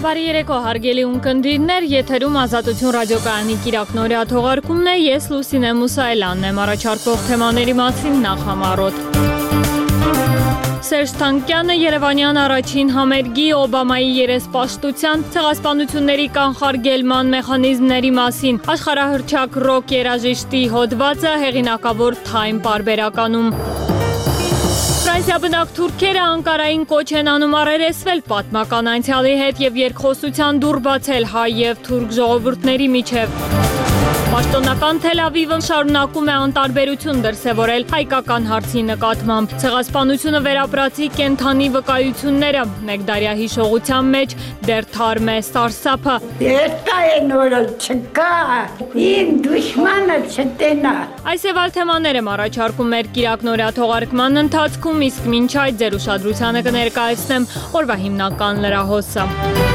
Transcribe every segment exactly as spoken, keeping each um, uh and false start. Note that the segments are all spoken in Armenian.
Բարի երեկո հարգելի ունկնդիրներ, եթերում Ազատություն ռադիոկայանի կիրակնօրյա թողարկումն է, ես Լուսինե Մուսայելյանն եմ, առաջարկվող թեմաների մասին նախ համառոտ։ Սերժ Թանկյանը Երևանյան առաջին համերգի Օբամայի երեսպաշտության ցեղասպանությունների կանխարգելման մեխանիզմների մասին աշխարհահռչակ ռոք երաժիշտի հոդվածը հեղինակավոր Time պարբերականում։ Ֆրանսիաբնակ թուրքերը Անկարային կոչ են անում առերեսվել պատմական անցյալի հետ և երկխոսության դուռ բացել հայ և թուրք ժողովուրդների միջև։ Պաշտոնական Թել Ավիվը շարունակում է անտարբերություն դրսևորել հայկական հարցի նկատմամբ։ Ցեղասպանությունը վերապրածի կենդանի վկայությունները մեկդարյա հիշողության մեջ դեռ թարմ է սարսափը։ Երտա է նորը չկա, ին դուշմանը չտենա։ Այս եւ այլ թեմաներ եմ առաջարկում մեր կիրակնօրյա թողարկման ընթացքում, իսկ մինչ այդ ձեր ուշադրությանը կներկայացնեմ օրվա հիմնական լրահոսը։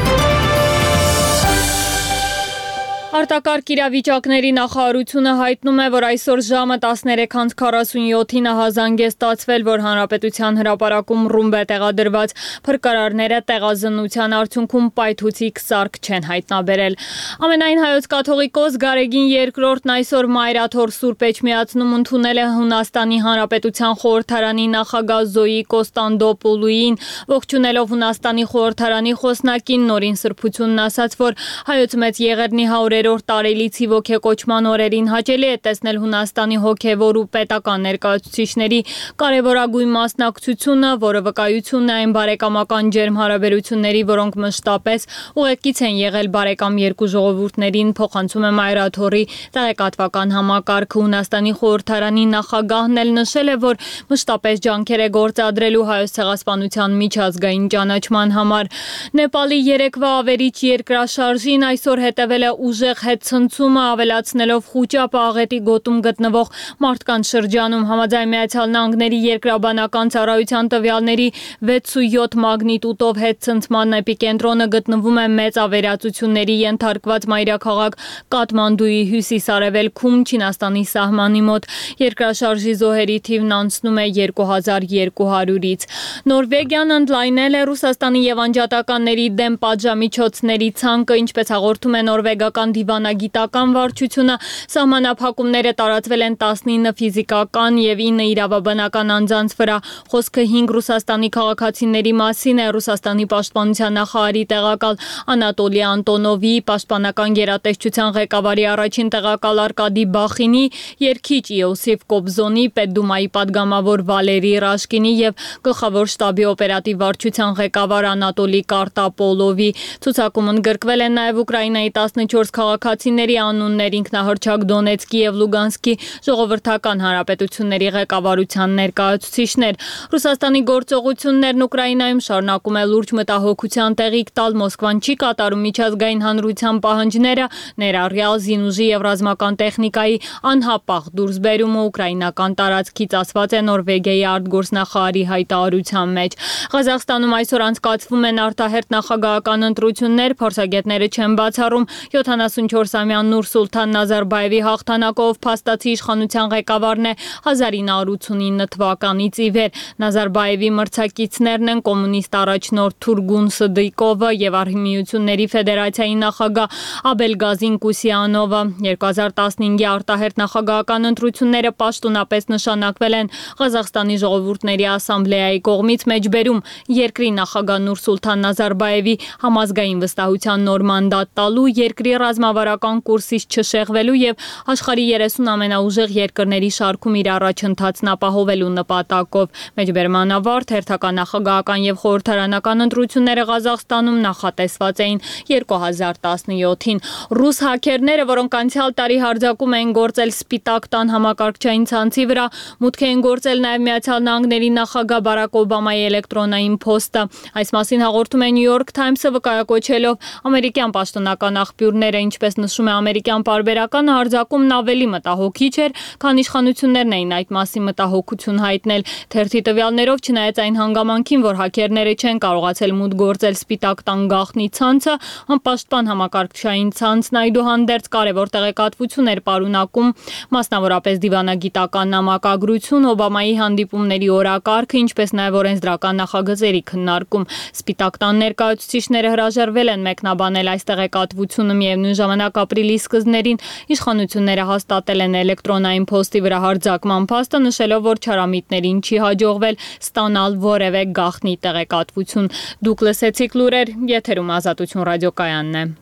Արտակարգ իրավիճակների նախարարությունը հայտնում է, որ այսօր ժամը տասներեք հանց քառասունյոթին ահազանգ է ստացվել, որ Հանրապետության հրապարակում ռումբ է տեղադրված, փրկարարները տեղազննության արդյունքում պայթուցիկ սարք չեն հայտնաբերել։ Ամենայն հայոց կաթողիկոս Գարեգին երկրորդն այսօր Մայրաթոր Սուրբ Էջմիածնում ընդունել է Հունաստանի Հանրապետության խորհրդարանի նախագահ Զոյի Կոստանդոպուլուին, ողջունելով Հունաստանի խորհրդարանի խոսնակին Նորին Սրբությունն ասաց, որ հայոց մեծ եղերնի հարյուրերորդ տարելիցի ոգեկոչման օրերին հաճելի է տեսնել Հունաստանի հոգևոր ու պետական ներկայացուցիչների կարևորագույն մասնակցությունը, որը վկայություն է այն բարեկամական ջերմ հարաբերությունների, որոնք մշտապես ուղեկից են եղել բարեկամ երկու ժողովուրդներին, փոխանցում է Մայրաթորի տեղեկատվական համակարգը։ Հունաստանի խորհրդարանի նախագահն էլ նշել է, որ մշտապես ջանքեր է գործադրելու հայոց ցեղասպանության միջազգային ճանաչման համար։ Նեպալի երեկվա ավերիչ երկրաշարժին այսօր հետևել է ուժեղ հետցնցումը, ավելացնելով խուճապը աղետի գոտում գտնվող մարդկանց շրջանում։ Համաձայն Միացյալ Նահանգների երկրաբանական ծառայության տվյալների վեցույոթ մագնիտուդով հետցնցման էպիկենտրոնը գտնվում է մեծ ավերածությունների ենթարկված մայրաքաղաք Կաթմանդուի հյուսիս-արևելքում Չինաստանի սահմանի մոտ։ Երկրաշարժի զոհերի թիվն անցնում է երկու հազար երկու հարյուրից։ Նորվեգիան ընդլայնել է Ռուսաստանի և անջատականների դեմ պատժամիջոցների ցանկը, ինչպես հաղորդում է նորվեգական դիվանագիտական վարչությունը, սահմանափակումները տարածվել են տասնինը ֆիզիկական և ինը իրավաբանական անձանց վրա։ Խոսքը հինգ Ռուսաստանի քաղաքացիների մասին է։ Ռուսաստանի պաշտպանության նախարարի տեղակալ Անատոլի Անտոնովի, պաշտպանական գերատեսչության ղեկավարի առաջին տեղակալ Արկադի Բախինի, երգիչ Իոսիֆ Կոբզոնի, Պետդումայի падգամավոր Վալերի Ռաշկինի և գլխավոր շտաբի օպերատիվ վարչության ղեկավար Անատոլի Կարտապոլովի։ Ցուցակում ընդգրկվել են նաև Ուկրաինայի տասնչորս քաղաքացիների անուններ, ինքնահռչակ Դոնեցկի և Լուգանսկի ժողովրդական հանրապետությունների ղեկավարության ներկայացուցիչներ։ Ռուսաստանի գործողություններն Ուկրաինայում շարունակում է լուրջ մտահոգության տեղիք տալ։ Մոսկվան չի կատարում միջազգային հանրության պահանջները, ներառյալ զինուժի և ռազմական տեխնիկայի անհապաղ դուրսբերումը ուկրաինական տարածքից, ասված է Նորվեգիայի արտգործնախարարի հայտարարության մեջ։ Ղազախստանում այսօր անցկացվում են արտահերթ նախագահական ընտրություններ, փորձագետները չեն բացառում յոթանասունչորսամյա Նուրսուլթան Նազարբաևի հաղթանակով փաստացի իշխանության ղեկավարն է հազար ինը հարյուր ութսունինը թվականից ի վեր։ Նազարբաևի մրցակիցներն են կոմունիստ առաջնորդ Թուրգուն Սդիկովը և Արհմիությունների ֆեդերացիայի նախագահ Աբելգազին Կուսյանովը։ երկու հազար տասնհինգի արտահերթ նախագահական ընտրությունները պաշտոնապես նշանակվել են Ղազախստանի ժողովուրդների ասամբլեայի կողմից, մեջբերում երկրի նախագահ Նուրսուլթան Նազարբաևի համազգային վստահության նոր մանդատ տալու, երկրի ռազմավարական կուրսից չշեղվելու և աշխարհի երեսուն ամենաուժեղ երկրների շարքում իր առաջընթացն ապահովելու նպատակով։ Մեջբերման ավարտ հերթական նախագահական և խորհրդարանական ընտրությունները Ղազախստանում նախատեսված էին երկու հազար տասնյոթին։ Ռուս հաքերները, որոնք անցյալ տարի հարձակում էին գործել Սպիտակ տան համակարգչային ցանցի վրա, մուտք էին գործել նաև Միացյալ Նահանգների նախագահ Բարակ Օբամայի էլեկտրոնային փոստը։ Այս մասին հաղորդում է New York Times-ը, վկայակոչելով ամերիկյան պաշտոնական աղբյուրները, ինչպես նշում է ամերիկյան պարբերականը, արձակումն ավելի մտահոգիչ էր, քան իշխանություններն էին այդ մասին մտահոգություն հայտնել։ Թերթի տվյալներով, չնայած այն հանգամանքին, որ հաքերները չեն կարողացել մուտք գործել Սպիտակ տան գաղտնի ցանցը, անպաշտպան համակարգչային ցանցն այդուհանդերձ կարևոր տեղեկատվություն էր պարունակում, մասնավորապես դիվանագիտական նամակագրություն, Օբամայի հանդիպումների օրակարգը, ինչպես նաև օրենսդրական նախագծերի քննարկում։ Սպիտակ տան ներկայացուցիչները հրաժարվել են մեկնաբանել այս տեղեկատվությունը, միևնույն ժամանակ ապրիլի սկզբներին իշխանությունները հաստատել են էլեկտրոնային փոստի վրա հարձակման փաստը, նշելով, որ չարամիտներին չի հաջողվել ստանալ որևէ գաղտնի տեղեկատվություն։ Դուք լսեցիք լուրեր, եթերում Ազատություն ռադիոկայանն է։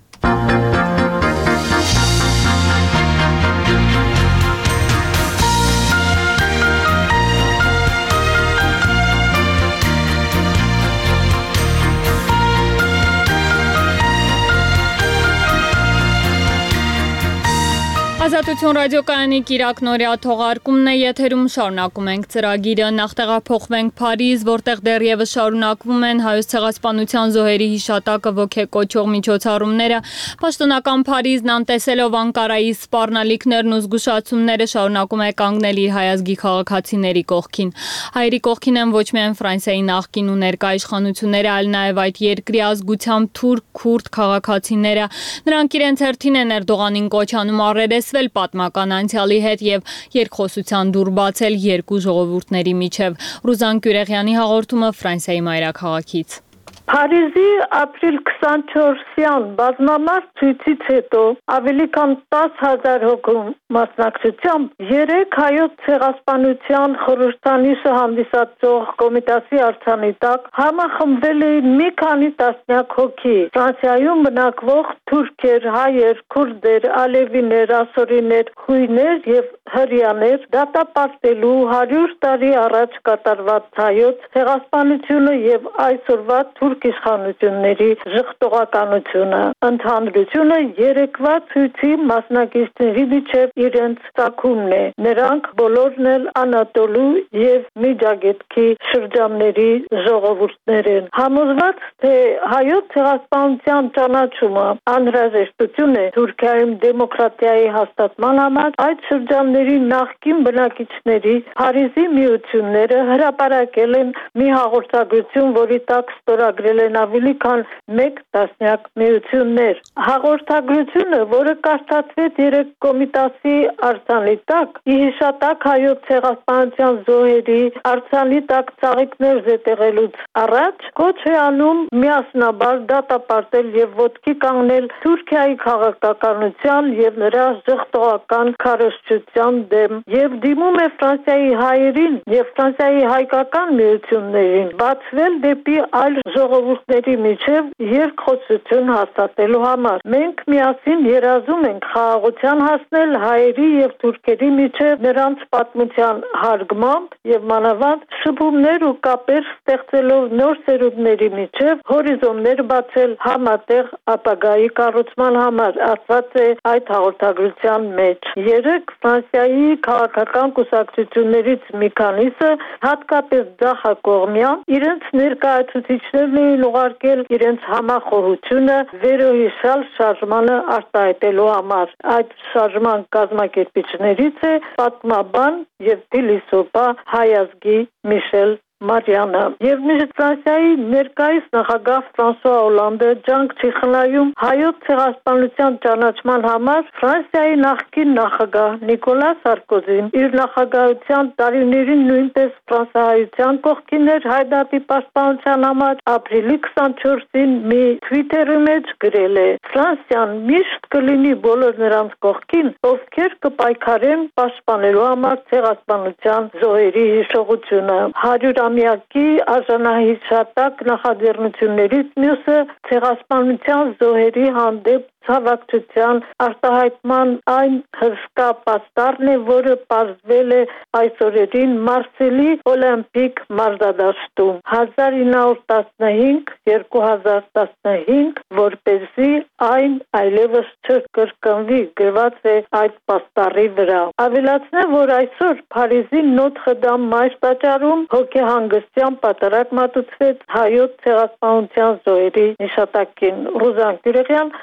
Ազատություն ռադիոկայանի կիրակնօրյա թողարկումն է, եթերում շարունակում ենք ծրագիրը, նախ տեղափոխվենք Փարիզ, որտեղ դեռևս շարունակվում են Հայոց ցեղասպանության զոհերի հիշատակը ոգեկոչող միջոցառումները։ Պաշտոնական Փարիզն անտեսելով Անկարայի սպառնալիքներն ու զգուշացումները շարունակում է կանգնել իր հայազգի քաղաքացիների կողքին։ Հայերի կողքին են ոչ միայն Ֆրանսիայի նախկին ու ներկա իշխանությունները, այլ նաև այդ երկրի ազգությամբ թուրք, քուրդ քաղաքացիները։ Նրանք իրենց հերթին են Էրդողանին կոչ անում առերեսվել պատմական անցյալի հետ եւ երկխոսության դուռ բացել երկու ժողովուրդների միջև։ Ռուզան Կյուրեղյանի հաղորդումը Ֆրանսիայի մայրաքաղաքից։ Փարիզի ապրիլ քսանչորսյան բազմամարդ ցույցից հետո ավելի քան տասը հազար հոգու մասնակցությամբ երեք հայոց ցեղասպանության խորհրդանիշը հանդիսացող կոմիտասի արձանի տակ համախմբվել էին մի քանի տասնյակ հոգի։ Ֆրանսիայում բնակվող թուրքեր, հայեր, քուրդեր, ալևիներ, ասորիներ, խույներ եւ հրեաներ դատապարտելու հարյուր տարի առաջ կատարված հայոց ցեղասպանությունը եւ այսօրվա թուրք իշխանությունների ժխտողականությունը։ Ընդհանրությունը երեկվա ցույցի մասնակիցների միջև իրենց ծագումն է։ Նրանք բոլորն էլ Անատոլու եւ Միջագետքի շրջանների ժողովուրդներ են։ Համոզված, թե հայոց ցեղասպանության ճանաչումը անհրաժեշտություն է Թուրքիայում դեմոկրատիայի հաստատման համար, այդ շրջանների նախկին բնակիչների Փարիզի միությունները հրապարակել են մի հաղորդագրություն, որի տակ ստորագրել են ավելի քան մեկ տասնյակ միություններ։ Հաղորդագրությունը, որը կարդացվեց երեք կոմիտասի արձանի տակ, ի հիշատակ հայոց ցեղասպանության զոհերի արձանի տակ ծաղիկներ զետեղելուց առաջ, կոչ է անում միասնաբար դատապարտել եւ ոտքի կանգնել Թուրքիայի քաղաքականության եւ նրա ժխտողական քարոզչության դեմ եւ դիմում է Ֆրանսիայի հայերին եւ Ֆրանսիայի հայկական միություններին բացվել դեպի այլ ժողովուրդների միջև երկխոսություն հաստատելու համար։ Մենք միասին երազում ենք խաղաղության հասնել հայերի եւ թուրքերի միջև նրանց պատմության հարգմամբ եւ մանավանդ շփումներ ու կապեր ստեղծելով նոր սերունդների միջև հորիզոններ բացել համատեղ ապագայի կառուցման համար, ասված է այդ հաղորդագրության մեջ։ Երեք Ֆրանսիայի քաղաքական կուսակցություններից մի քանիսը, հատկապես ձախակողմյան, իրենց ներկայացուցիչներն էին ուղարկել իրենց համախոհությունը վերոհիշալ շարժմանը արտահայտելու համար։ Այդ շարժման կազմակերպիչներից է պատմաբան եւ փիլիսոփա հայազգի Միշել Մարիանը։ Եվ միշտ Ֆրանսիայի ներկայիս նախագահ Ֆրանսուଆ Օլանդը ջանք չի խնայում հայոց ցեղասպանության ճանաչման համար Ֆրանսիայի նախկին նախագահ Նիկոլա Սարկոզին իր նախագահության տարիներին նույնպես ֆրանսահայության կողքին էր հայդատի պաշտպանության համար ապրիլի քսանչորսին մի թվիթերի մեջ գրել է. Ֆրանսիան միշտ կլինի բոլոր նրանց կողքին, ովքեր կպայքարեն պաշտպանելու համար ցեղասպանության զոհերի հիշողությունը։ Ամյակի արժանահիշատակ նախաձեռնություններից մյուսը ցեղասպանության զոհերի հանդեպ ցավակցության արտահայտման այն հսկա պաստառն է, որը պարզվել է այսօրերին Մարսելի օլիմպիկ մարզադաշտում հազար ինը հարյուր տասնհինգ երկու հազար տասնհինգ, որպեսզի այն այլևս չկրկնվի, գրված է այդ պաստառի վրա։ Ավելացնեմ, որ այսօր Փարիզի Նոթր Դամ մայրտաճարում հոգեհանգստյան պատարակ մատուցվեց հայոց ցեղասպանության զոհերի հիշատակին։ Ռուզան Կյուրեղյան, Ազատ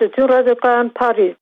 Հաղորդություն ռադիոկայան Փարիզ։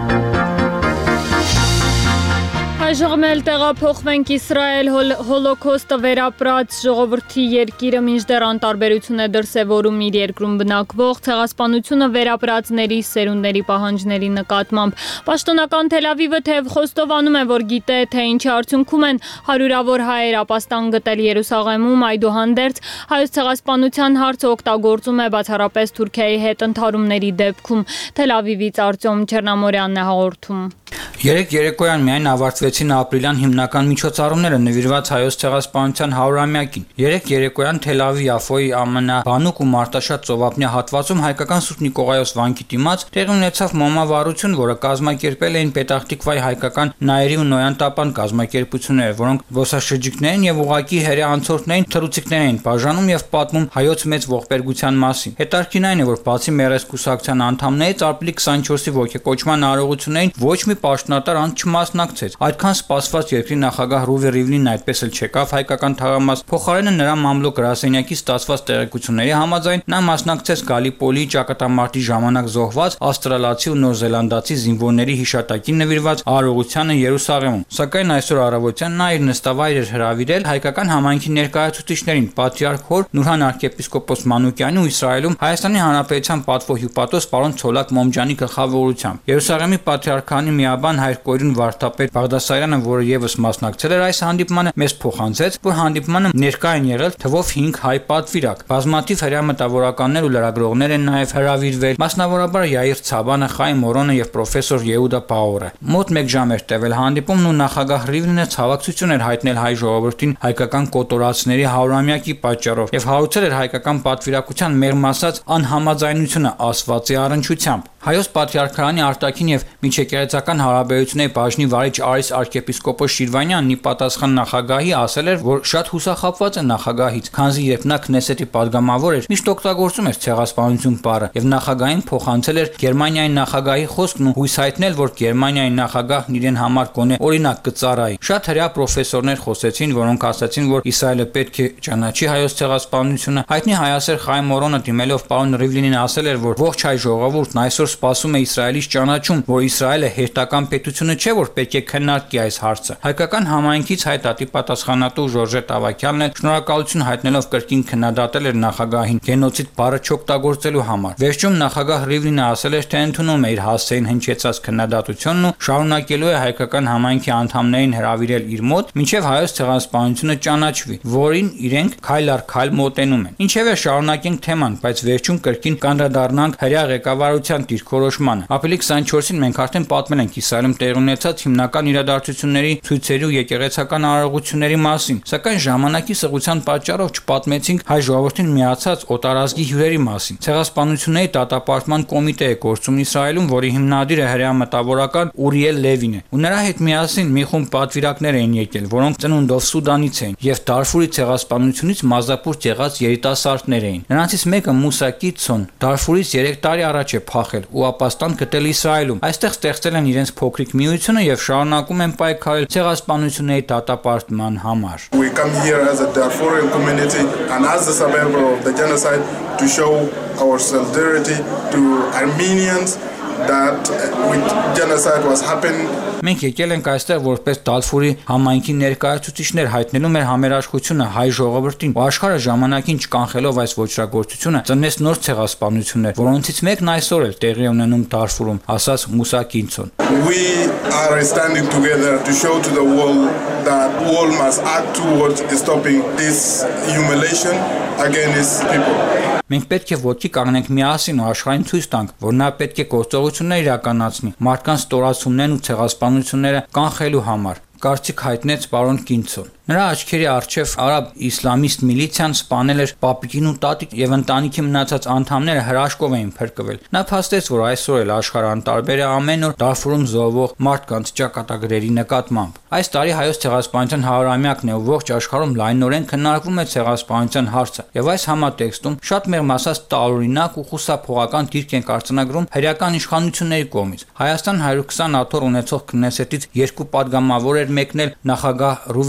Այժմ էլ տեղափոխվենք Իսրայել հոլոկոստը վերապրած ժողովրդի երկիրը մինչդեռ անտարբերություն է դրսևորում իր երկրում բնակվող ցեղասպանությունը վերապրածների սերունդների պահանջների նկատմամբ։ Պաշտոնական Թել Ավիվը թեև խոստովանում է, որ գիտե, թե ինչի արդյունքում են հարյուրավոր հայեր ապաստան գտել Երուսաղեմում, այդուհանդերձ հայոց ցեղասպանության հարցը օգտագործում է բացառապես Թուրքիայի հետ ընդհարումների դեպքում։ Թել Ավիվից Արտյոմ Չեռնամորյանն է հաղորդում։ Երեք երեկոյան միայն ավարտվեցին ապրիլյան հիմնական միջոցառումները նվիրված հայոց ցեղասպանության հարյուրամյակին։ Երեք երեկոյան Թել Ավիվ-Яֆոյի ամենաբանուկ ու մարտաշատ ծովափնյա հատվածում հայկական Սուրբ Նիկողայոս վանքի դիմաց տեղի ունեցավ մոմավառություն, որը կազմակերպել էին Պետախ Տիկվայի հայկական Նաերի ու Նոյան Տապան կազմակերպությունները, որոնք զբոսաշրջիկներին եւ ուղակի հերյա անցորդներին թռուցիկներ էին բաժանում եւ պատմում հայոց մեծ ողբերգության մասին։ Հետարքին այն է, որ բացի Մերես կուսակցության անդամներից ապրիլի քսաներկուսի ողջակոչման արարողություններին ոչ մի պաշտոնատար անց չմասնակցեց։ Այդքան սպասված երկրի նախագահ Ռուվի Ռիվլինն այդպես էլ չեկավ հայկական թաղամաս, փոխարենը նրա մամլոք գրասենյակի ստացված տեղեկությունների համաձայն նա մասնակցեց Գալիպոլի ճակատամարտի ժամանակ զոհված ավստրալացի ու նորզելանդացի զինվորների հիշատակին նվիրված արարողությանը Երուսաղեմում։ Սակայն այսօր առավոտյան նա իր նստավայր էր հրավիրել հայկական համայնքի ներկայացուցիչներին, պատրիարք հոր Նուրհան arczepiskopos Մանուկյանի ու Իսրայելում Հայաստանի Հանրապետության պատվո հյուպատոս պարոն Ցոլակ Մոմջանի գլխավորությամբ։ Երուսաղեմի պատրիարքանի միաբան հայր Կորին Վարդապետ Բաղդասարյանը, որը եւս մասնակցել էր այս հանդիպմանը, մեզ փոխանցեց, որ հանդիպմանը ներկա են եղել թվով հինգ հայ պատվիրակ։ Բազմաթիվ հրյա մտավորականներ ու լրագրողներ են նաեւ հրավիրվել, մասնավորաբար Յայիր Ցաբանը, Խայմ Մորոնը եւ պրոֆեսոր Եհուդա Պաուրը։ Մոտ մեկ ժամ էր տևել հանդիպումն ու նախագահ Ռիվլինը ցավակցություն էր հայտնել հայ ժողովրդին հայկական կոտորածների հարյուրամյակի պատճառով եւ հարուցել էր հայկական պատվիրակության մեղմ ասած անհամաձայնությունը ասվածի առնչությամբ։ Հայոց պատրիարքարանի արտաքին եւ միջեկեղեցական հարաբերությունների բաժնի վարիչ Արիս arczepiskopos Շիրվանյանն ի պատասխան նախագահի ասել էր, որ շատ հուսախաբված է նախագահից, քանզի երբ նա Քնեսետի падգամավոր էր, միշտ օգտագործում էր ցեղասպանություն բառը եւ նախագահին փոխանցել էր Գերմանիայի նախագահի խոսքն ու հույս հայտնել, որ Գերմանիայի նախագահն իրեն համար գոնե օրինակ կծառայի։ Շատ հրյա պրոֆեսորներ խոսեցին, որոնք ասացին, որ Իսրայելը պետք է ճանաչի հայոց ցեղասպանությունը։ Հայտնի հայասեր Խայմ Մորոնը դիմելով պարոն Ռիվլինին ասել էր, որ ողջ հայ ժողովուրդն այսօր սպասում է Իսրայելից ճանաչում, որ Իսրայելը հերթական պետությունը չէ, որ պետք է քննարկի այս հարցը։ Հայկական համայնքից հայ տատի պատասխանատու Ժորժետ Ավակյանն էլ շնորհակալություն հայտնելով կրկին քննադատել էր նախագահին գենոցիդ բառը չօգտագործելու համար։ Վերջում նախագահ Ռիվլինը ասել էր, թե ընդունում է իր հասցեին հնչեցած քննադատությունն ու շարունակելու է հայկական համայնքի անդամներին հրավիրել իր մոտ, մինչև հայոց ցեղասպանությունը ճանաչվի, որին իրենք քայլ առ քայլ մոտենում են։ Ինչևէ շարունակենք թեման, բայց վերջում կրկին կանդրադառնանք հրյա ղեկավարության դիրքորոշմանը։ Ապրիլի քսաներկուսին մենք արդեն պատմել ենք Իսրայելում տեղի ունեցած հիմնական իրադարձությունների, ցույցերի ու եկեղեցական արարողությունների մասին, սակայն ժամանակի սղության պատճառով չպատմեցինք հայ ժողովրդին միացած օտարազգի հյուրերի մասին։ Ցեղասպանությունների դատապարտման կոմիտե է գործում Իսրայելում, որի հիմնադիրը հրյա մտավորական Ուրիել Լևին է, ու նրա հետ միասին մի խումբ պատվիրակներ էին եկել, որոնք ծնունդով Սուդանից էին եւ Դարֆուրի ցեղասպանությունից մազապուրտ եղած երիտասարդներ էին։ Նրանցից մեկը Մուսա Կիցոն Դարֆուրից երեք տարի առաջ է փախել ու ապաստան գտել Իսրայելում։ Այստեղ ստեղծել են իրենց փոքրիկ միությունը եւ շարունակում են պայքարել ցեղասպանությունների դատապարտման համար։ We come here as a Darfurian community and as a survivor of the genocide to show our solidarity to Armenians that with genocide was happening. Մենք եկել ենք այստեղ որպես Դալֆուրի համայնքի ներկայացուցիչներ հայտնելու մեր համերաշխությունը հայ ժողովրդին ու աշխարհը ժամանակին չկանխելով այս ոչրագործությունը ծնեց նոր ցեղասպանություններ, որոնցից մեկն այսօր էլ տեղի ունենում Դարֆուրում, ասաց Մուսա Կինցոն։ We are standing together to show to the world that all must act towards stopping this humiliation against people. Մենք պետք է ոտքի կանգնենք միասին ու աշխարհին ցույց տանք, որ նա պետք է գործողություններ իրականացնի մարդկանց ստորացումներն ու ցեղասպանությունները կանխելու համար, կարծիք հայտնեց պարոն Կինցոն։ Նրա աչքերի առջև արաբ իսլամիստ միլիցիան սպանել էր պապիկին ու տատիկ եւ ընտանիքի մնացած անդամները հրաշքով էին փրկվել։ Նա փաստեց, որ այսօր էլ աշխարհը անտարբեր է ամեն օր Դարֆուրում զոհվող մարդկանց ճակատագրերի նկատմամբ։ Այս տարի հայոց ցեղասպանության հարյուրամյակն է ու ողջ աշխարհում լայնորեն քննարկվում է ցեղասպանության հարցը։ Եվ այս համատեքստում շատ մեղմ ասած տարօրինակ ու խուսափողական դիրք են արձանագրում հրեական իշխանությունների կողմից։ Հայաստան հարյուր քսան աթոռ ունեցող Քնեսետից երկու падգամավոր էր մեկնել նախագահ Ռուվի Ռիվլինը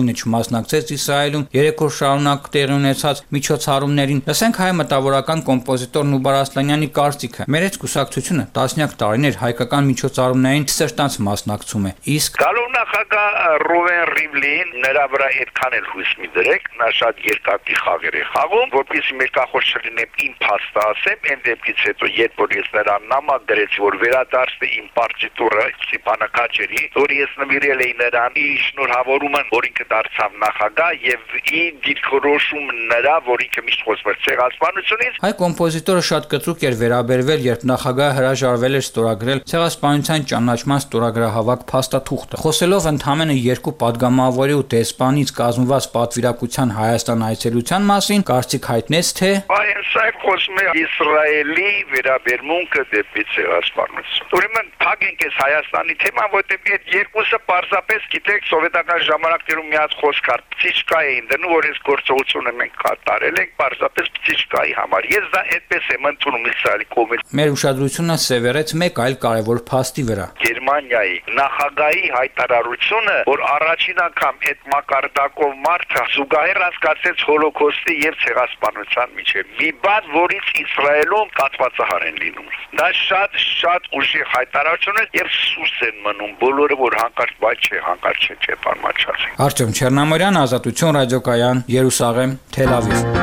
Բիդենը չմասնակցեց Իսրայելում երեք օր շարունակ տեղի ունեցած միջոցառումներին։ Լսենք հայ մտավորական կոմպոզիտոր Նուբար Ասլանյանի կարծիքը։ Մերեց կուսակցությունը տասնյակ տարիներ հայկական միջոցառումներին սրտանց մասնակցում է։ Իսկ Գալու նախագահ Ռուվեն Ռիվլին նրա վրա այդքան էլ հույս մի դրեք, նա շատ երկակի խաղեր է խաղում, որպեսզի մերկախոս չլինեմ իմ փաստը ասեմ, այն դեպքից հետո երբ որ ես նրան նամակ դրեցի, որ վերադարձնի իմ պարտիտուրը Սիփանակաչերի, որ ես նվիրել էի նրան ի շնորհավորումը, որ ինքը դարձավ նախագահ եւ ի դիրքորոշում նրա, որ ինքը միշտ խոսում էր ցեղասպանությունից։ Հայ կոմպոզիտորը շատ կտրուկ էր վերաբերվել, երբ նախագահը հրաժարվել էր ստորագրել ցեղասպանության ճանաչման ստորագրահավաք փաստաթուղթը։ Խոսելով ընդամենը երկու падգամավորի ու դեսպանից կազմված պատվիրակության Հայաստան այցելության մասին, կարծիք հայտնեց, թե Այն սա խոսում է Իսրայելի վերաբերմունքը դեպի ցեղասպանություն։ Ուրեմն փակենք այս Հայաստանի թեման, որտեղ այդ երկուսը պարզապես գիտեք սովետական ժամանակներում մի հատ խոսք կար, պսիչկա էին դնում, որ այս գործողությունը մենք կատարել ենք պարզապես պսիչկայի համար։ Ես դա այդպես եմ ընդունում Իսրայելի կողմից։ Մեր ուշադրությունը սևեռեց մեկ այլ կարևոր փաստի վրա։ Գերմանիայի նախագահի հայտարարությունը, որ առաջին անգամ այդ մակարդակով մարդը զուգահեռ հասկացեց հոլոկոստի եւ ցեղասպանության միջեւ մի բան, որից Իսրայելում կատվածահար են լինում։ Դա շատ շատ ուժեղ հայտարարություն է եւ սուրս են մնում բոլորը, որ հանկարծ բայց չէ, հանկարծ չէ, չէ, բանմաչած։ Արտեմ Չեռնամորյան, Ազատություն ռադիոկայան, Երուսաղեմ, Թել Ավիվ։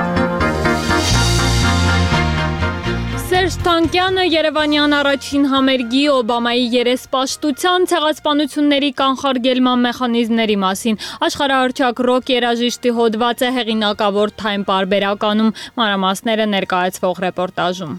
Սերժ Թանկյանը Երևանյան առաջին համերգի Օբամայի երեսպաշտության ցեղասպանությունների կանխարգելման մեխանիզմների մասին աշխարհահռչակ ռոք երաժիշտի հոդված է հեղինակավոր Time պարբերականում, մանրամասները ներկայացվող ռեպորտաժում։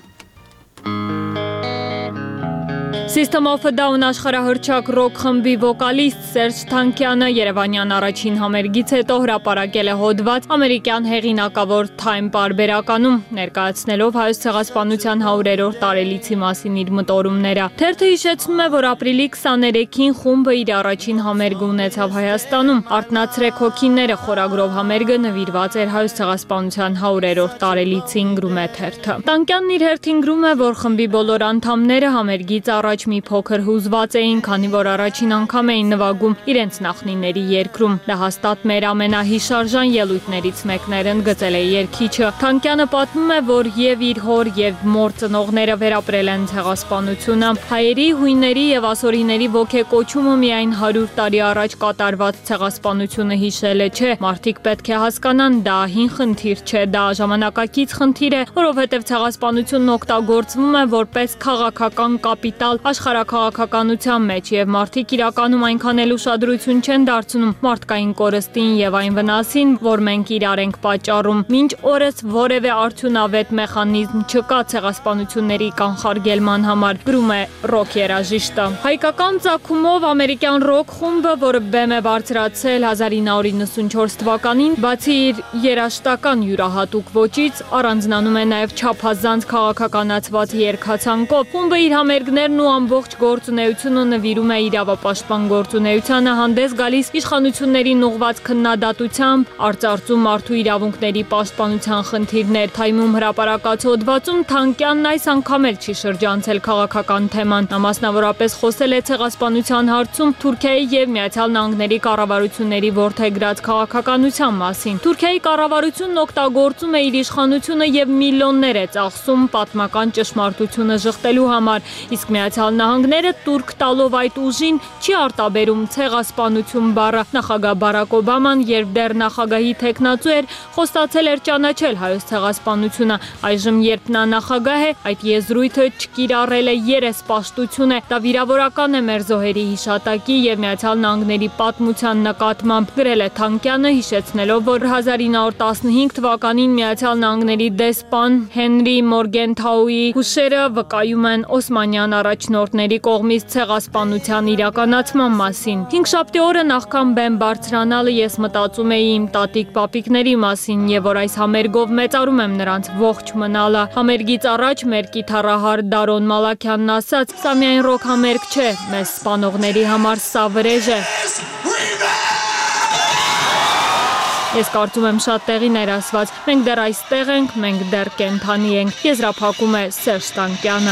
System of a Down աշխարհահռչակ ռոք խմբի վոկալիստ Սերժ Թանկյանը Երևանյան առաջին համերգից հետո հրապարակել է հոդված ամերիկյան հեղինակավոր Time պարբերականում, ներկայացնելով հայոց ցեղասպանության հարյուրերորդ տարելիցի մասին իր մտորումները։ Թերթը հիշեցնում է, որ ապրիլի քսաներեքին խումբը իր առաջին համերգը ունեցավ Հայաստանում։ Արթնացրեք հոգիները խորագրով համերգը նվիրված էր հայոց ցեղասպանության հարյուրերորդ տարելիցին, գրում է թերթը։ Թանկյանն իր հերթին գրում է, որ խմբի բոլոր անդամները համերգից առաջ մի փոքր հուզված էին, քանի որ առաջին անգամ էին նվագում իրենց նախնիների երկրում։ Դա հաստատ մեր ամենահիշարժան ելույթներից մեկն էր, ընդգծել է երգիչը։ Թանկյանը պատմում է, որ եւ իր հոր եւ մոր ծնողները վերապրել են ցեղասպանությունը։ Հայերի, հույների եւ ասորիների ոգեկոչումը միայն հարյուր տարի առաջ կատարված ցեղասպանությունը հիշելը չէ։ Մարդիկ պետք է հասկանան, դա հին խնդիր չէ, դա ժամանակակից խնդիր է, որովհետեւ ցեղասպանությունն օգտագործվում է որպես քաղաքական կապիտալ աշխարհաքաղաքականության մեջ եւ մարդիկ իրականում այնքան էլ ուշադրություն չեն դարձնում մարդկային կորստին եւ այն վնասին, որ մենք իրար ենք պատճառում։ Մինչ օրս որևէ արդյունավետ մեխանիզմ չկա ցեղասպանությունների կանխարգելման համար, գրում է ռոք երաժիշտը։ Հայկական ծագումով ամերիկյան ռոք խումբը, որը բեմ է բարձրացել հազար ինը հարյուր իննսունչորս թվականին, բացի իր երաժշտական յուրահատուկ ոճից, առանձնանում է նաեւ չափազանց քաղաքականացված երգացանկով։ Խումբը իր համերգներն ու ամբողջ գործունեությունը նվիրում է իրավապաշտպան գործունեությանը, հանդես գալիս իշխանություններին ուղղված քննադատությամբ, արծարծում մարդու իրավունքների պաշտպանության խնդիրներ։ Թայմում հրապարակած հոդվածում Թանկյանն այս անգամ էլ չի շրջանցել քաղաքական թեման։ Նա մասնավորապես խոսել է ցեղասպանության հարցում Թուրքիայի եւ Միացյալ Նահանգների կառավարությունների որդեգրած քաղաքականության մասին։ Թուրքիայի կառավարությունն օգտագործում է իր իշխանությունը եւ միլիոններ է ծախսում պատմական ճշմարտությունը ժխտելու համար, իսկ Միացյալ Նահանգները տուրք տալով այդ ուժին չի արտաբերում ցեղասպանություն բառը։ Նախագահ Բարակ Օբաման, երբ դեռ նախագահի թեկնածու էր, խոստացել էր ճանաչել հայոց ցեղասպանությունը։ Այժմ, երբ նա նախագահ է, այդ եզրույթը չկիրառել է երեսպաշտություն է։ Դա վիրավորական է մեր զոհերի հիշատակի եւ Միացյալ Նահանգների պատմության նկատմամբ, գրել է Թանկյանը, հիշեցնելով, որ հազար ինը հարյուր տասնհինգ թվականին Միացյալ Նահանգների դեսպան Հենրի Մորգենթաուի հուշերը վկայում են օսմանյան առաջնորդների կողմից ցեղասպանության իրականացման մասին։ Հինգշաբթի օրը նախքան բեմ բարձրանալը ես մտածում էի իմ տատիկ-պապիկների մասին եւ որ այս համերգով մեծարում եմ նրանց ողջ մնալը։ Համերգից առաջ մեր կիթառահար Դարոն Մալաքյանն ասաց. «Սա միայն ռոք համերգ չէ, մեզ սպանողների համար սա վրեժ է»։ Ես կարծում եմ շատ տեղին էր ասված. «Մենք դեռ այստեղ ենք, մենք դեռ կենդանի ենք», եզրափակում է Սերժ Թանկյանը։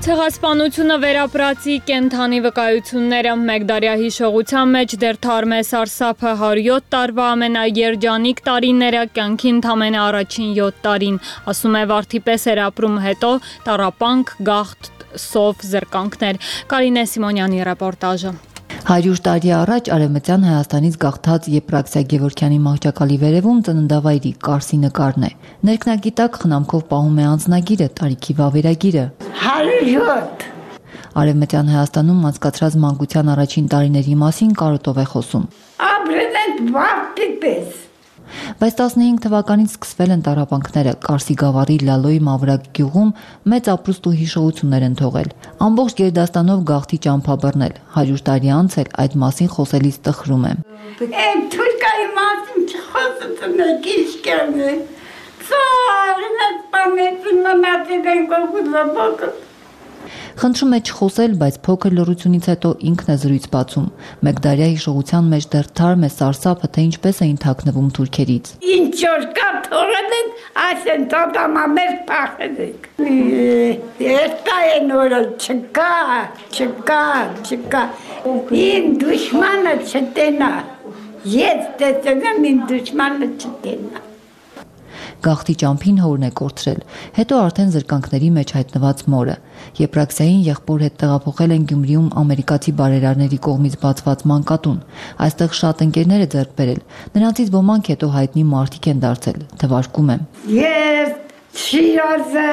Ցեղասպանությունը վերապրածի կենթանի վկայությունները մեկ դարյա հիշողության մեջ դեռ թարմ է սարսափը հարյուր յոթ տարվա ամենաերջանիկ տարիները կյանքի ընդամենը առաջին յոթ տարին, ասում է վարդի պես էր ապրում հետո տառապանք, գաղթ, սով, զրկանքներ։ Կարինե Սիմոնյանի ռեպորտաժը։ Հարյուր տարի առաջ Արևմտյան Հայաստանից գաղթած Եփրաքսիա Գևորգյանի մահճակալի վերևում ծննդավայրի Կարսի նկարն է։ Ներքնագիտակ խնամքով պահում է անձնագիրը, տարիքի վավերագիրը։ հարյուր յոթ Արևմտյան Հայաստանում անցկացրած մանկության առաջին տարիների մասին կարոտով է խոսում։ Ապրել են վարդի պես։ Բայց տասնհինգ թվականից սկսվել են տառապանքները, Կարսի գավառի Լալոյի Մավրակ գյուղում մեծ ապրուստ ու հիշողություններ են թողել։ Ամբողջ Գերդաստանով գաղթի ճամփա բռնել, հարյուր տարի անց էլ այդ մասին խոսելիս տխրում եմ։ Այդ թուրքայի մասին չխոսում եք իսկերն է։ Սարն է պամետին մնացել են կողուզաբոկը։ Խնդրում է չխոսել, բայց փոքր լռությունից հետո ինքն է զրույց բացում։ Մեկ դարյա հիշողության մեջ դեռ թարմ է սարսափը, թե ինչպես էին թաքնվում թուրքերից։ Ինչ որ կա թողել են, ասեն տոտամամեր պախել եք։ Էստա են որը չկա, չկա, չկա։ Իմ դուշմանը չտենա։ Ես տեսնեմ իմ դուշմանը չտենա։ Գաղթի ճամփին հորն է կորցրել, հետո արդեն զրկանքների մեջ հայտնված մորը։ Եփրաքսիային եղբոր հետ տեղափոխել են Գյումրիում ամերիկացի բարերարների կողմից բացված մանկատուն։ Այստեղ շատ ընկերներ է ձեռք բերել, նրանցից ոմանք հետո հայտնի մարդիկ են դարձել, թվարկում եմ։ Ես, Շիրազը,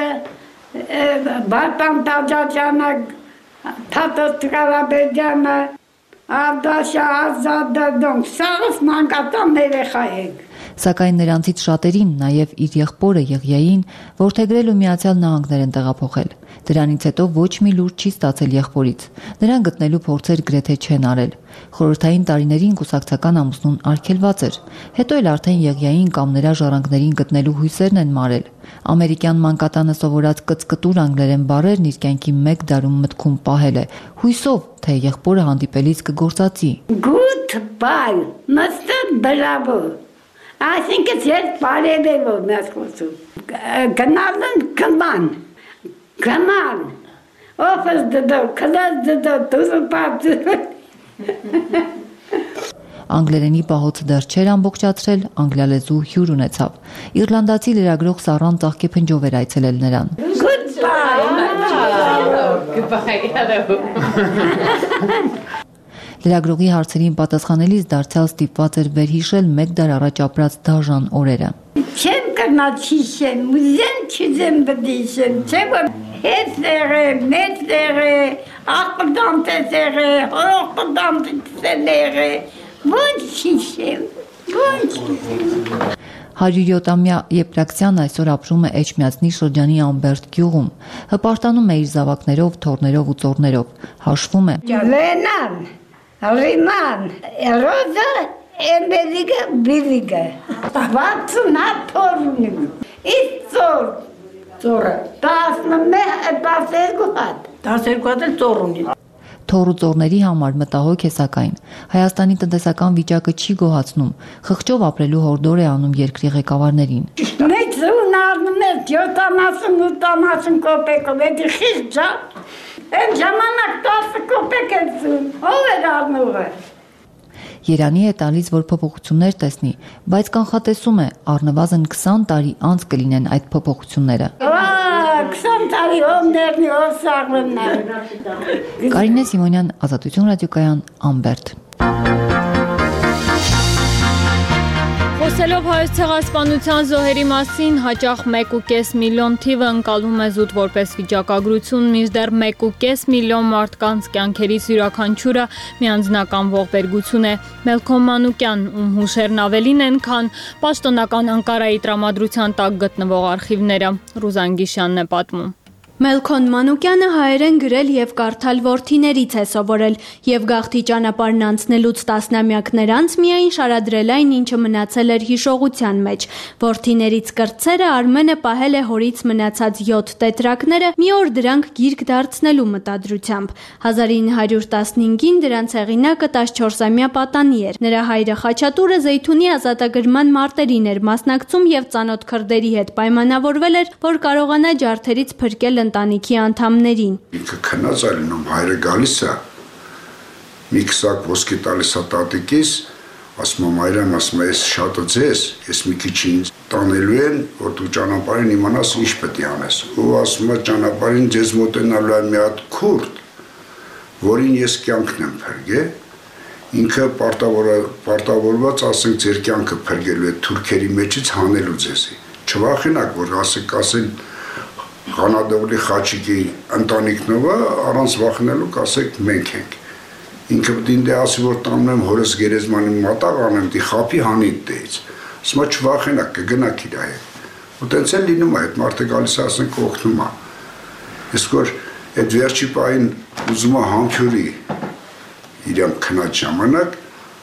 Բարտան Տաջաջյանը, Թաթոս Ղարաբեջյանը, Ադաշա Ազադը, դոնք սաղս մանկատան երեխա եք։ Սակայն նրանցից շատերին, նաև իր եղբորը Եղիային, որդեգրել ու Միացյալ Նահանգներ են տեղափոխել։ Դրանից հետո ոչ մի լուր չի ստացել եղբորից։ Նրան գտնելու փորձեր գրեթե չեն արել։ Խորհրդային տարիներին կուսակցական ամուսնուն արգելված էր։ Հետո էլ արդեն Եղիային կամ նրա ժառանգներին գտնելու հույսերն են մարել։ Ամերիկյան մանկատանը սովորած կծկտուր անգլերեն բառերն իր կյանքի մեկ դարում մտքում պահել է, հույսով, թե եղբորը հանդիպելիս կգործածի։ Goodbye, Mister Bravo։ Այսինքն ես բարևելով ես խոսում։ Գնալն կման, կման, օֆս դդո, կլաս դդո, դուզը պապ։ Անգլերենի պահոցը դեռ չէր ամբողջացրել, անգլիալեզու հյուր ունեցավ։ Իռլանդացի լրագրող Սառան Ծաղկեփնջով էր այցելել նրան։ Լրագրողի հարցերին պատասխանելիս դարձյալ ստիպված էր վերհիշել մեկ դար առաջ ապրած դաժան օրերը։ Չեմ կնա չիշեմ, ուզեմ չիզեմ բդիշեմ, չէ որ հետ եղե, մեծ եղե, աղպդանտես եղե, հորողպդանտես եղե, ոչ չիշեմ, ոչ չիշեմ։ հարյուր յոթամյա Եփրաքսյան այսօր ապրում է Էջմիածնի շրջանի Ամբերտ գյուղում, հպարտանում է իր զավակներով, թոռներով ու ծոռներով, հաշվում է։ Լենան, Ռիման, Ռոզա, Էմբելիգը, Բիլիգը, վաթսունհատ թորնում, իսկ ծոր, ծորը, տասներկու հատ, տասներկու հատ էլ ծոր ունի։ Թոռ ու ծոռների համար մտահոգ է սակայն։ Հայաստանի տնտեսական վիճակը չի գոհացնում, խղճով ապրելու հորդոր է անում երկրի ղեկավարներին։ Մեծ ուն առնում է յոթանասուն ութանասուն կոպեկով, էդի խիստ ջա, են ժամանակ տասը կոպեկ է ծուն, ով էր առնուղը։ Երանի է տալիս, որ փոփոխություններ տեսնի, բայց կանխատեսում է, առնվազն քսան տարի անց կլինեն այդ փոփոխությունները։ քսան տարի ով ներնի, ով սաղվններ։ Կարինե Սիմոնյան, Ազատություն ռադիոկայան, Ամբերտ։ Խոսելով հայոց ցեղասպանության զոհերի մասին, հաճախ մեկ ու կես միլիոն թիվը ընկալվում է զուտ որպես վիճակագրություն, մինչդեռ մեկ ու կես միլիոն մարդկանց կյանքերից յուրաքանչյուրը մի անձնական ողբերգություն է։ Մելքոմ Մանուկյան, ում հուշերն ավելին են, քան պաշտոնական Անկարայի տրամադրության տակ գտնվող արխիվները, Ռուզան Գիշյանն է պատմում։ Մելքոն Մանուկյանը հայերեն գրել եւ կարդալ որդիներից է սովորել եւ գաղթի ճանապարհն անցնելուց տասնամյակներ անց միայն շարադրել այն, ինչը մնացել էր հիշողության մեջ։ Որդիներից կրտսերը Արմենը պահել է հորից մնացած յոթ տետրակները, մի օր դրանք գիրք դարձնելու մտադրությամբ։ հազար ինը հարյուր տասնհինգին դրանց հեղինակը տասնչորսամյա պատանի էր։ Նրա հայրը Խաչատուրը Զեյթունի ազատագրման մարտերին էր մասնակցում եւ ծանոթ քրդերի հետ պայմանավորվել էր, որ կարողանա ջարդերից փրկել ընտանիքի անդամներին։ Ինքը քնած է լինում, հայրը գալիս է, մի քսակ ոսկի տալիս է տատիկիս, ասում եմ այրան, ասում եմ, ես շատը ձեզ, ես մի քիչ ինձ տանելու են, որ դու ճանապարհին իմանաս ինչ պետք է անես։ Ու ասում եմ, ճանապարհին ձեզ մոտենալու է մի հատ քուրդ, որին ես կյանքն եմ փրկել, ինքը պարտավորված, ասենք, ձեր կյանքը փրկելու է թուրքերի մեջից հանելու ձեզի։ Չվախենաք, որ ասեք, ասեն Ղանադովլի Խաչիկի ընտանիքնովը առանց վախենալու կասեք մենք ենք։ Ինքը դինդ է ասի, որ տանում եմ հորս գերեզմանի մատաղ անեմ, դի խապի հանիտ դեից։ Ասում է չվախենակ, կգնաք իր հետ։ Ու տենց էլ լինում է, այդ մարդը գալիս է, ասենք, օգնում է։ Իսկ որ այդ վերջի պահին ուզում է համբյուրի իրեմ քնած ժամանակ,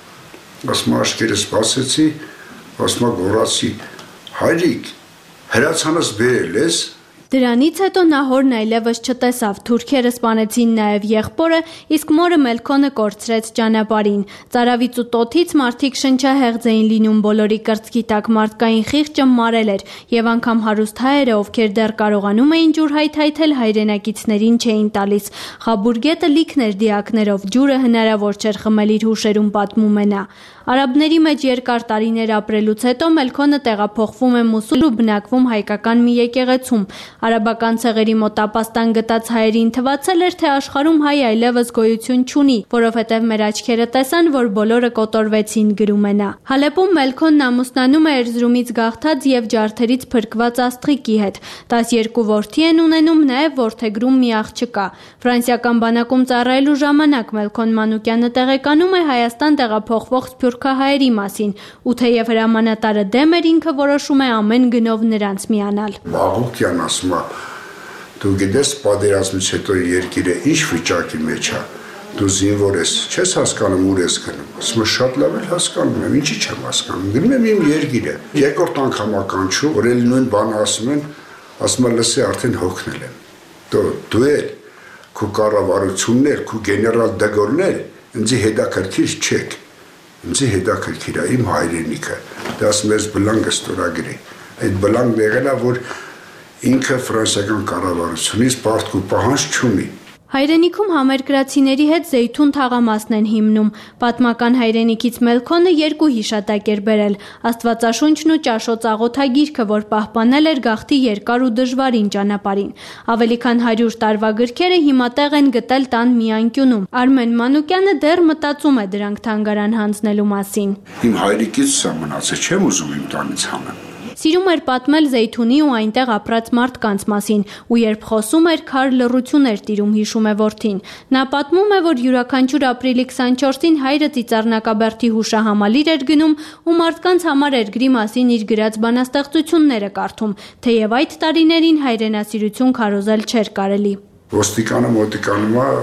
ասում է աշկերը սպասեցի, ասում է գոռացի, հայրիկ, հրացանս բերել ես։ Դրանից հետո Նահորն այլևս չտեսավ, թուրքերը սպանեցին նաև եղբորը, իսկ մորը Մելքոնը կորցրեց ճանապարհին։ Ծարավից ու տոթից մարդիկ շնչահեղձ էին լինում, բոլորի կրծքի տակ մարդկային խիղճը մարել էր, եւ անգամ հարուստ հայերը, ովքեր դեռ կարողանում էին ջուր հայթայթել, հայրենակիցներին չէին տալիս։ Խաբուրգետը լիքն էր դիակներով, ջուրը հնարավոր չէր խմել իր հուշերում պատմում է նա։ Արաբների մեջ երկար տարիներ ապրելուց հետո Մելքոնը տեղափոխվում է Մուսուլ ու բնակվում հայկական մի եկեղեցում։ Արաբական ցեղերի մոտ ապաստան գտած հայերին թվացել էր, թե աշխարհում հայ այլևս գոյություն չունի, որովհետև մեր աչքերը տեսան, որ բոլորը կոտորվեցին, գրում է նա։ Հալեպում Մելքոնն ամուսնանում է Էրզրումից գաղթած եւ ջարդերից փրկված աստղիկի հետ։ տասներկու որդի են ունենում, նաեւ որդեգրում մի աղջկա։ Ֆրանսիական բանակում ծառայելու ժամանակ Մելքոն Մանուկյանը տեղեկանում է Հայաստան տեղափոխվող սփյուռքահայերի մասին, ու թեև հրամանատարը դեմ էր, ինքը որոշում է ամեն գնով նրանց միանալ։ Բաղուկյան ասում է, դու գիտես պատերազմից հետո երկիրը ինչ վիճակի մեջ է, դու զինվոր ես, չես հասկանում ուր ես գնում։ Ասում եմ շատ լավ էլ հասկանում եմ, ինչի չեմ հասկանում։ Գնում եմ իմ երկիրը։ Երկրորդ անգամ ականչու, որ էլ նույն բանը ասում են, ասում եմ լսի արդեն հոգնել եմ։ Դու դու էլ քո կառավարություններ, քո գեներալ դեգոլներ ինձ հետաքրքիր չեք։ Ինձ հետաքրքիր է իմ հայրենիքը։ Դա ասում ես բլանկը ստորագրի։ Այդ բլանկը եղել է, որ ինքը ֆրանսիական կառավարությունից պարտք ու պահանջ չունի։ Հայրենիքում համերկրացիների հետ Զեյթուն թաղամասն են հիմնում։ Պատմական հայրենիքից Մելքոնը երկու հիշատակ էր բերել՝ Աստվածաշունչն ու Ճաշոց աղոթագիրքը, որ պահպանել էր գաղթի երկար ու դժվարին ճանապարհին։ Ավելի քան հարյուր տարվա գրքերը հիմա տեղ են գտել տան մի անկյունում։ Արմեն Մանուկյանը դեռ մտածում է դրանք թանգարան հանձնելու մասին։ Իմ հայրիկից սա մնացել, չեմ ուզում իմ տանից հանեմ։ Սիրում էր պատմել Զեյթունի ու այնտեղ ապրած մարդկանց մասին, ու երբ խոսում էր, քար լռություն էր տիրում, հիշում է որդին։ Նա պատմում է, որ յուրաքանչյուր ապրիլի քսանչորսին հայրը Ծիծեռնակաբերդի հուշահամալիր էր գնում ու մարդկանց համար երկրի մասին իր գրած բանաստեղծությունները կարդում, թեև այդ տարիներին հայրենասիրություն քարոզել չէր կարելի։ Ոստիկանը մոտիկանում է,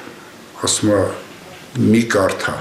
ասում է մի կարդա։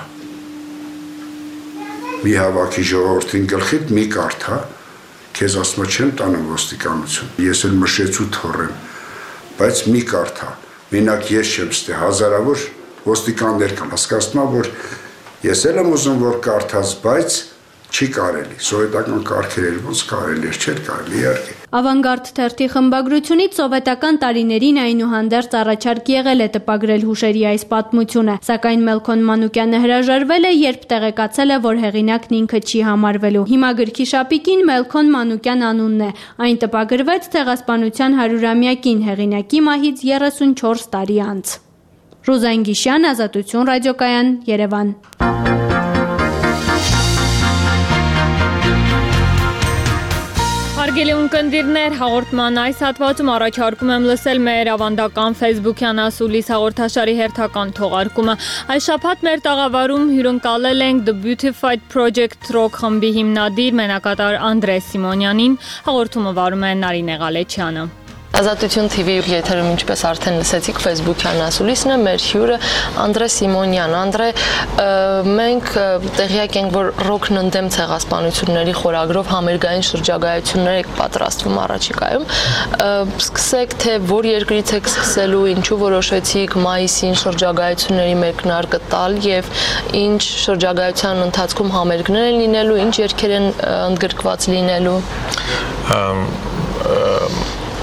Մի հավաքի ժողովրդին գլխիդ մի կարդա։ Քեզ ասում չեմ տանում ոստիկանություն, ես էլ մշեցու թորեմ, բայց մի կարդա, մենակ ես չեմ ստե, հազարավոր ոստիկաններ կան, հասկացնում եմ, որ ես էլ եմ ուզում, որ կարդաս, բայց չի կարելի, սովետական կարգեր էլ ոնց կարելի էր, չէր կարելի, իհարկե։ Ավանգարդ թերթի խմբագրությունից սովետական տարիներին այնուհանդերձ առաջարկ եղել է տպագրել հուշերի այս պատմությունը, սակայն Մելքոն Մանուկյանը հրաժարվել է, երբ տեղեկացել է, որ հեղինակն ինքը չի համարվելու։ Հիմա գրքի շապիկին Մելքոն Մանուկյան անունն է, այն տպագրվեց ցեղասպանության հարյուրամյակին հեղինակի մահից երեսունչորս տարի անց։ Ռուզան Գիշյան, Ազատություն ռադիոկայան, Երևան։ Հարգելի ունկնդիրներ, հաղորդման այս հատվածում առաջարկում եմ լսել մեր ավանդական Facebook-յան ասուլիս հաղորդաշարի հերթական թողարկումը։ Այս շաբաթ մեր տաղավարում հյուրընկալել ենք The Beautified Project Rock խմբի հիմնադիր մենակատար Անդրե Սիմոնյանին, հաղորդումը վարում է Նարինե Ղալեչյանը։ Ազատություն թի վի եթերում ինչպես արդեն լսեցիք Facebook-յան ասուլիսն է մեր հյուրը Անդրե Սիմոնյան։ Անդրե, մենք տեղյակ ենք, որ ռոքն ընդդեմ ցեղասպանությունների խորագրով համերգային շրջագայություններ եք պատրաստվում առաջիկայում։ Սկսեք, թե որ երկրից եք սկսելու, ինչու որոշեցիք մայիսին շրջագայությունների մեկնարկը տալ եւ ինչ շրջագայության ընթացքում համերգներ են լինելու, ինչ երգեր են ընդգրկված լինելու։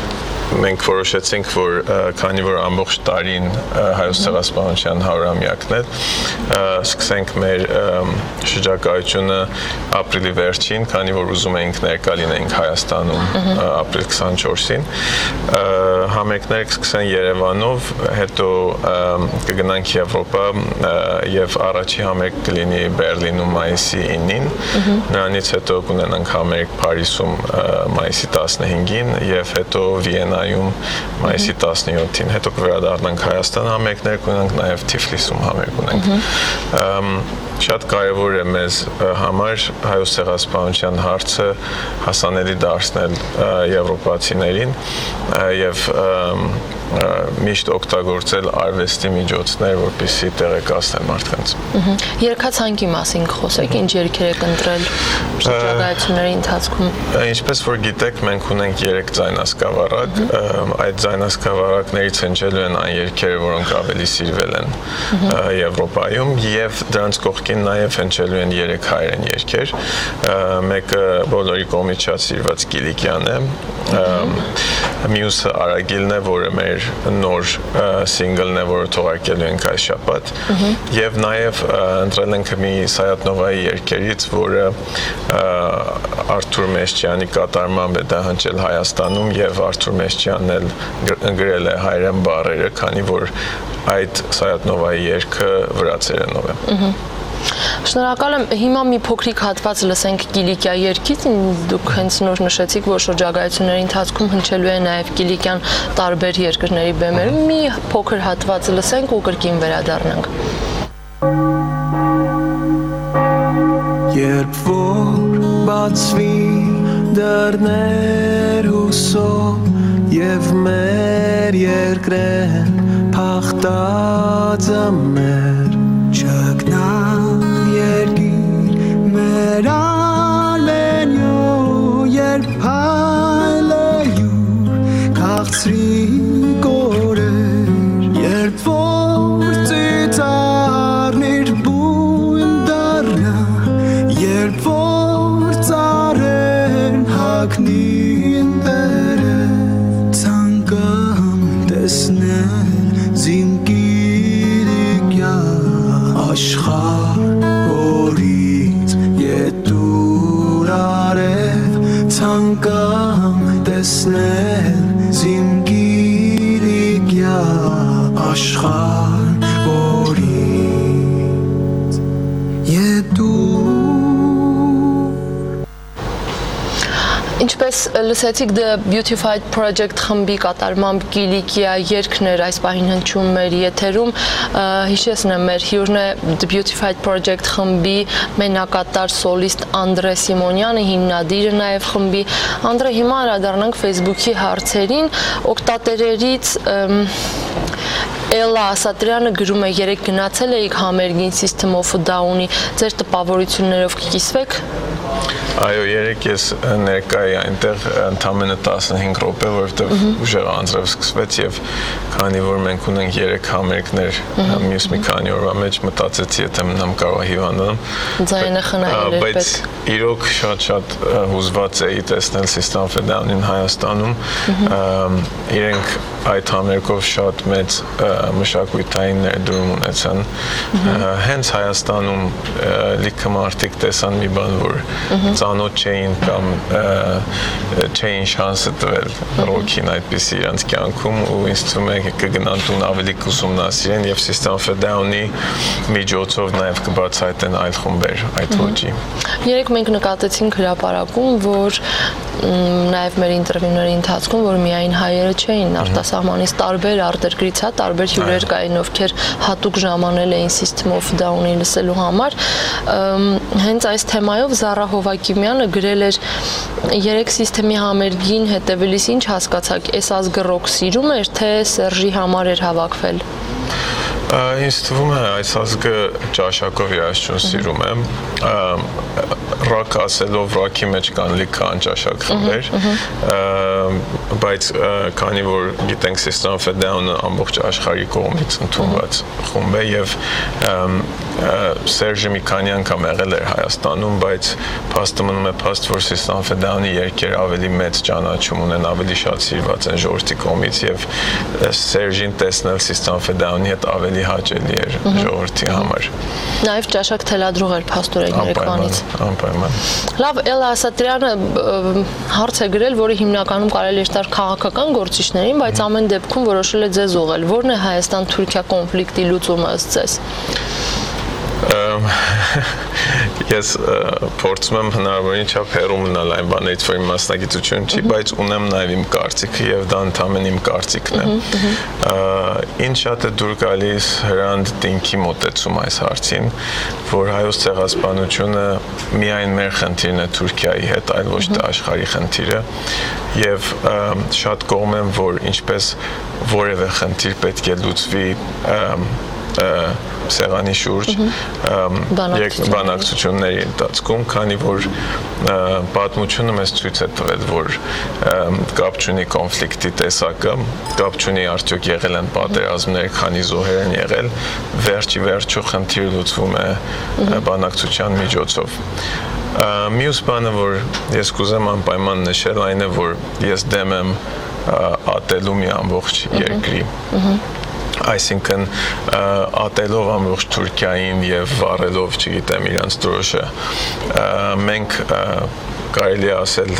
մենք որոշեցինք, որ քանի որ ամբողջ տարին հայոց ցեղասպանության հարյուրամյակն է, սկսենք մեր շրջագայությունը ապրիլի վերջին, քանի որ ուզում էինք ներկա լինենք Հայաստանում ապրիլ քսանչորսին, համերգները կսկսեն Երևանով, հետո կգնանք Եվրոպա եւ առաջի համերգ կլինի Բերլինում մայիսի ինին, նրանից հետո կունենանք համերգ Փարիզում մայիսի տասնհինգին եւ հետո Վիեննայում մայիսի տասնյոթին, հետո կվերադառնանք Հայաստան համերգներ կունենանք նաեւ Թիֆլիսում համերգ ունենք։ Շատ կարևոր է մեզ համար հայոց ցեղասպանության հարցը հասանելի դարձնել եվրոպացիներին եւ միշտ օգտագործել արվեստի միջոցներ, որպեսզի տեղեկացնեն մարդկանց։ Երգացանկի մասին խոսեք, ինչ երգեր եք ընտրել շրջագայությունների ընթացքում։ Ինչպես որ գիտեք, մենք ունենք երեք ձայնասկավառակ, այդ ձայնասկավառակներից հնչելու են այն երգերը, որոնք ավելի սիրվել են Եվրոպայում եւ դրանց կողքին նաեւ հնչելու են երեք հայերեն երգեր։ Մեկը բոլորի կողմից շատ սիրված Կիլիկյան է, մյուսը Արագիլն է, որը մեր նոր սինգլն է, որը թողարկելու ենք այս շաբաթ, եւ նաեւ ընտրել ենք մի Սայաթ-Նովայի երգերից, որը Արթուր Մեշչյանի կատարմամբ է դա հնչել Հայաստանում եւ Արթուր Մեշչյանն էլ գրել է հայերեն բառերը, քանի որ այդ Սայաթ-Նովայի երգը վրացերենով է։ Շնորհակալ եմ, հիմա մի փոքրիկ հատված լսենք Կիլիկիա երգից, դուք հենց նոր նշեցիք, որ շրջագայությունների ընթացքում հնչելու է նաև Կիլիկյան տարբեր երկրների բեմերում, մի փոքր հատված լսենք ու կրկին վերադառնանք։ Երբ որ բացվի դռներ հուսով եւ մեր երկրեն փախտածը մեր չգնալ երգիր մեր արմենյո երբ հայլեյուր քաղցրի կորեր երբ որ ծիծաղնիր բույն դառնա երբ որ ծառեն հագնին երև ցանկամ տեսնել զիմկիրիկյա աշխարհ որից ետուր արև ցանկամ տեսնել զիմգիրիկյա աշխարհ որից ետուր Ինչպես լսեցիք The Beautified Project խմբի կատարմամբ Կիլիկիա երգն էր այս պահին հնչում մեր եթերում, հիշեցնեմ մեր հյուրն է The Beautified Project խմբի մենակատար սոլիստ Անդրե Սիմոնյանը, հիմնադիրը նաև խմբի։ Անդրե, հիմա անդրադառնանք Facebook-ի հարցերին, օգտատերերից Էլա Ասատրյանը գրում է երեք գնացել էիք համերգին System of a Down-ի, ձեր տպավորություններով կկիսվեք։ Այո, երեք ես ներկա էի այնտեղ ընդամենը տասնհինգ րոպե, որովհետև ուժեղ անձրև սկսվեց եւ քանի որ մենք ունենք երեք համերգներ մյուս մի քանի օրվա մեջ մտածեցի եթե մնամ կարող հիվանդանամ ձայնը խնայել էր բայց իրոք շատ-շատ հուզված էի տեսնել System of a Down-ին Հայաստանում իրենք այդ համերգով շատ մեծ մշակութային ներդրում ունեցան հենց Հայաստանում լիքը մարդիկ տեսան մի բան որ ծանոթ չէին կամ չէին շանսը տվել ռոքին այդպիսի իրանց կյանքում ու ինձ թվում է կգնան տուն ավելի կուսումնասիրեն եւ System of a Down-ի միջոցով նաեւ կբացահայտեն այլ խումբեր այդ ոճի։ Երեք մենք նկատեցինք հրապարակում, որ նաեւ մեր ինտերվյուների ընթացքում, որ միայն հայերը չէին արտասահմանից տարբեր արտերկրից հա տարբեր հյուրեր կային, ովքեր հատուկ ժամանել էին System of a Down-ի լսելու համար։ Հենց այս թեմայով Զառա Հովակիմյանը գրել էր երեք System-ի համերգին հետևելիս ինչ հասկացաք, այս ազգը ռոք սիրում էր, թե Սերժի համար էր հավաքվել։ Ինձ թվում է այս ազգը ճաշակով երաժշտություն սիրում է, ռոք ասելով ռոքի մեջ կան լիքը անճաշակ խմբեր, բայց քանի որ գիտենք System of a Down-ը ամբողջ աշխարհի կողմից ընդունված խումբ է եւ Սերժը մի քանի անգամ եղել էր Հայաստանում, բայց փաստը մնում է փաստ, որ System of a Down-ի երգերը ավելի մեծ ճանաչում ունեն, ավելի շատ սիրված են ժողովրդի կողմից եւ Սերժին տեսնել System of a Down-ի հետ ավելի հաճելի էր ժողովրդի համար։ Նաև ճաշակ թելադրող էր փաստորեն երեկվանից։ Անպայման։ Լավ, Էլլա Ասատրյանը հարց է գրել, որը հիմնականում կարելի է տալ քաղաքական գործիչներին, բայց ամեն դեպքում որոշել է ձեզ ուղղել։ Որն է Հայաստան-Թուրքիա կոնֆլիկտի լուծումը ըստ ձեզ։ Ես փորձում եմ հնարավորին չափ հեռու մնալ այն բաներից, որ իմ մասնագիտություն չի, բայց ունեմ նաև իմ կարծիքը եւ դա ընդհանրապես իմ կարծիքն է։ Ինչ շատ է դուր գալիս Հրանտ Դինքի մոտեցում այս հարցին, որ հայոց ցեղասպանությունը միայն մեր խնդիրն է Թուրքիայի հետ, այլ ոչ թե աշխարհի խնդիրը, եւ շատ կողմ եմ, որ ինչպես որևէ խնդիր պետք է լուծվի սեղանի շուրջ բանակցությունների ընթացքում, քանի որ պատմությունը մեզ ցույց է տվել, որ կապ չունի կոնֆլիկտի տեսակը, կապ չունի արդյոք եղել են պատերազմներ, քանի զոհեր են եղել, վերջի վերջո խնդիրը լուծվում է բանակցության միջոցով։ Մյուս բանը, որ ես կուզեմ անպայման նշել, այն է, որ ես դեմ եմ ատելու մի ամբողջ երկրի։ Այսինքն ատելով ամբողջ Թուրքիային եւ վառելով, չգիտեմ, իրանց դրոշը, մենք կարելի է ասել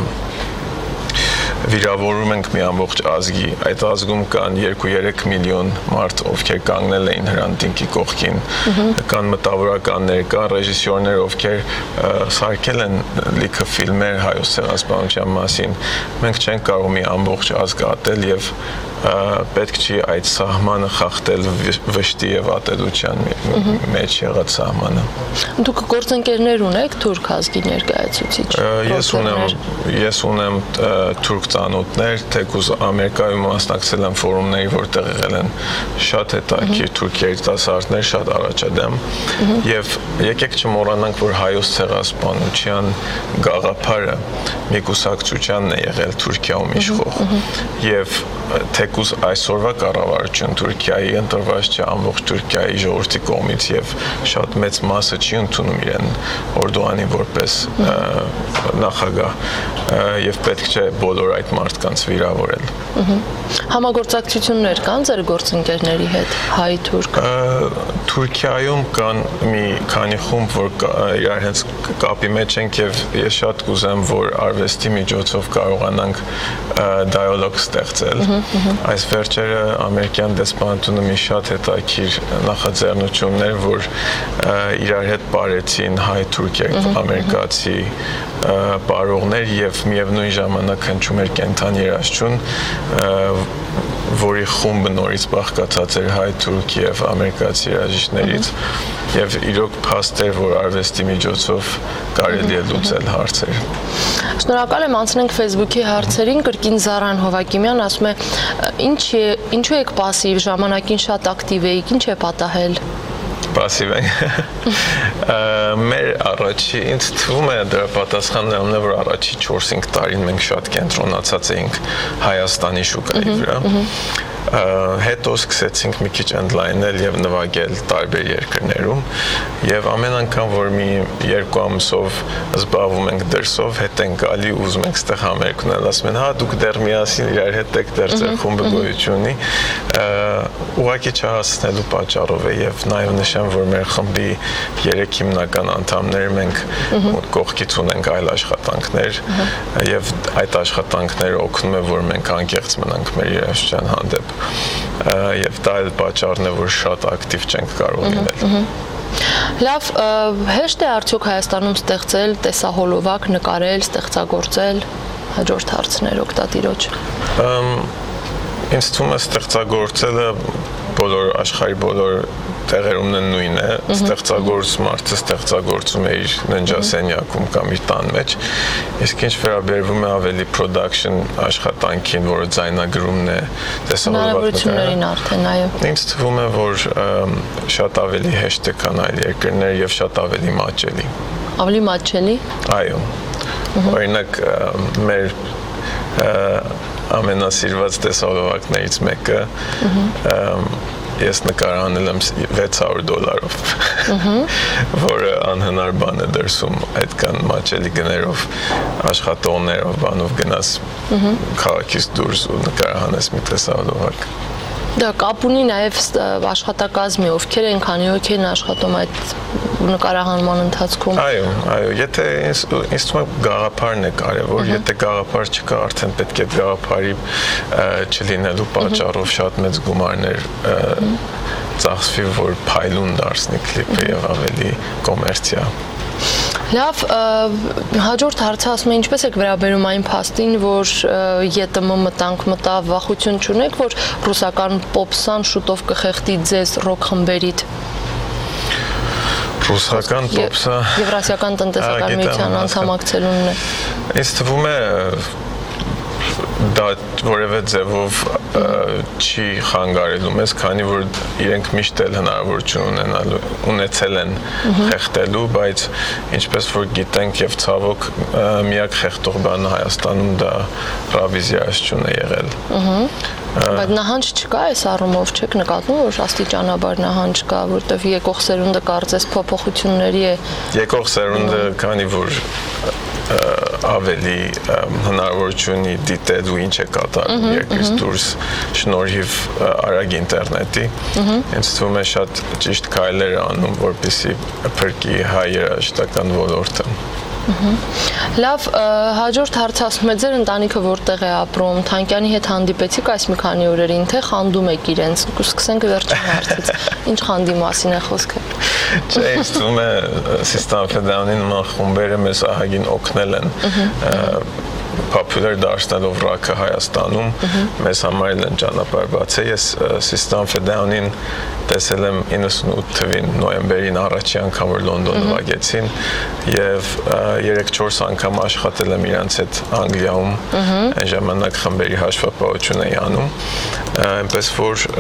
վիրավորում ենք մի ամբողջ ազգի, այդ ազգում կան երկու-երեք միլիոն մարդ, ովքեր կանգնել էին Հրանտ Դինքի կողքին, կան մտավորականներ, կան ռեժիսորներ, ովքեր սարքել են լիքը ֆիլմեր հայոց ցեղասպանության մասին, մենք չենք կարող մի ամբողջ ազգ ատել եւ պետք չի այդ սահմանը խախտել վշտի եւ ատելության մեջ եղած սահմանը։ Դուք գործընկերներ ունեք թուրք ազգի ներկայացուցիչ։ Ես ունեմ, ես ունեմ թուրք ծանոթներ, թեկուզ Ամերիկայում մասնակցել են ֆորումների, որտեղ եղել են շատ հետաքրքիր թուրք երիտասարդներ, շատ առաջադեմ, եւ եկեք չմոռանանք, որ հայոց ցեղասպանության գաղափարը մի կուսակցությանն է եղել Թուրքիայում իշխող, եւ թեկուզ այսօրվա կառավարություն Թուրքիայի ընտրված չէ ամբողջ Թուրքիայի ժողովրդի կողմից եւ շատ մեծ մասը չի ընդունում իրեն Օրդողանին որպես նախագահ եւ պետք չէ բոլոր այդ մարդկանց վիրավորել։ Համագործակցություններ կան ձեր գործընկերների հետ հայ-թուրք։ Թուրքիայում կան մի քանի խումբ, որ իրար հենց կապի մեջ են եւ ես շատ կուզեմ, որ արվեստի միջոցով կարողանանք դիալոգ ստեղծել։ Այս վերջերը ամերիկյան դեսպանատունը մի շատ հետաքրքիր նախաձեռնություններ, որ իրար հետ բարեցին հայ-թուրք եւ ամերիկացի պարողներ եւ միևնույն ժամանակ հնչում էր կենթանի երաժշտություն, որի խումբը նորից բաղկացած էր հայ-թուրք եւ ամերիկացի երաժիշտներից եւ իրոք փաստ էր, որ արվեստի միջոցով կարելի է լուծել հարցեր։ Շնորհակալ եմ, անցնենք Facebook-ի հարցերին։ Կրկին Զարան Հովակիմյան ասում է. Ինչ է, ինչու եք пассив, ժամանակին շատ ակտիվ եք, ինչ է պատահել։ Պասիվ ենք։ Մեր առաջի, ինձ թվում է դրա պատասխանն է, որ առաջի չորս-հինգ տարին մենք շատ կենտրոնացած էինք Հայաստանի շուկայի վրա։ Հետո սկսեցինք մի քիչ ընդլայնել եւ նվագել տարբեր երկրներում եւ ամեն անգամ որ մի երկու ամսով զբաղվում ենք դրսով, հետ ենք գալի, ուզում ենք ստեղ համերգ ունել, ասում են, հա դուք դեռ միասին իրար հետ եք, դեռ ձեր խումբը գոյություն ունի, ուղղակի չհասնելու պատճառով է եւ նաեւ նշեմ, որ մեր խմբի երեք հիմնական անդամներ մենք կողքից ունենք այլ աշխատանքներ եւ այդ աշխատանքները օգնում է, որ մենք անկեղծ մնանք մեր երաժշտության հանդեպ եւ դա էլ պատճառն է, որ շատ ակտիվ չենք կարող լինել։ Լավ, հեշտ է արդյոք Հայաստանում ստեղծել տեսահոլովակ, նկարել, ստեղծագործել, հաջորդ հարցներ օգտատիրոջ։ Ինձ թվում է ստեղծագործելը բոլոր աշխարհի բոլոր տեղերում նույնն է, ստեղծագործ մարդը ստեղծագործում է իր ննջասենյակում կամ իր տան մեջ, իսկ ինչ վերաբերվում է ավելի production աշխատանքին, որը ձայնագրումն է, տեսահոլովակներին արդեն, այո։ Ինձ թվում է, որ շատ ավելի հեշտ է, քան այլ երկրներ եւ շատ ավելի մատչելի։ Ավելի մատչելի։ Այո։ Օրինակ մեր ամենասիրված տեսահոլովակներից մեկը ես նկարահանել եմ վեց հարյուր դոլարով, որը անհնար բան է դրսում այդքան մաչելի գներով, աշխատողներով, բանով գնաս քաղաքից դուրս ու նկարահանես մի տեսահոլովակ։ Դա կապ ունի նաև աշխատակազմի, ովքեր են, քանի հոգի են աշխատում այդ նկարահանման ընթացքում։ Այո, այո, եթե ինձ թվում է գաղափարն է կարևոր, եթե գաղափար չկա, արդեն պետք է գաղափարի չլինելու պատճառով շատ մեծ գումարներ ծախսվի, որ փայլուն դարձնի կլիպը եւ ավելի կոմերցիա։ Լավ, հաջորդ հարցը ասում է, ինչպես եք վերաբերում այն փաստին, որ ԵՏՄ մտանք մտավ, վախություն չունեք, որ ռուսական պոպսան շուտով կխեղդի ձեզ ռոք խմբերիդ։ Ռուսական պոպսը Եվրասիական տնտեսական միության անդամակցելունն է։ Ինձ թվում է դա որևէ ձևով չի խանգարելու մեզ, քանի որ իրենք միշտ էլ հնարավորություն ունենալու ունեցել են խեղդելու, բայց ինչպես որ գիտենք եւ ցավոք միակ խեղդող բանը Հայաստանում դա ռավիզիացիան է եղել։ Բայց նահանջ չկա այս առումով, չեք նկատում, որ աստիճանաբար նահանջ կա, որտեղ եկող սերունդը կարծես փոփոխությունների է։ Եկող սերունդը, քանի որ ավելի հնարավորություն ունի դիտել ու ինչ է կատարվում երկրից դուրս շնորհիվ արագ ինտերնետի, ինձ թվում է շատ ճիշտ քայլեր անում, որպեսզի փրկի հայ երաժշտական ոլորտը։ Լավ, հաջորդ հարցը ասում է, ձեր ընտանիքը որտեղ է ապրում, Թանկյանի հետ հանդիպեցիք այս մի քանի օրերին, թե խանդում եք իրենց, սկսենք վերջին հարցից, ինչ խանդի մասին է խոսքը։ Չէ, ինձ թվում է System of a Down-ի նման խումբերը մեզ ահագին օգնել են popular դարձնելով ռոքը Հայաստանում, մեզ համար էլ են ճանապարհ բացել։ Ես System of a Down-ին տեսել եմ իննսունութ թվին նոյեմբերին առաջի անգամ որ Լոնդոն նվագեցին եւ երեք-չորս անգամ աշխատել եմ իրանց հետ Անգլիայում, այն ժամանակ խմբերի հաշվապահություն էի անում, այնպես որ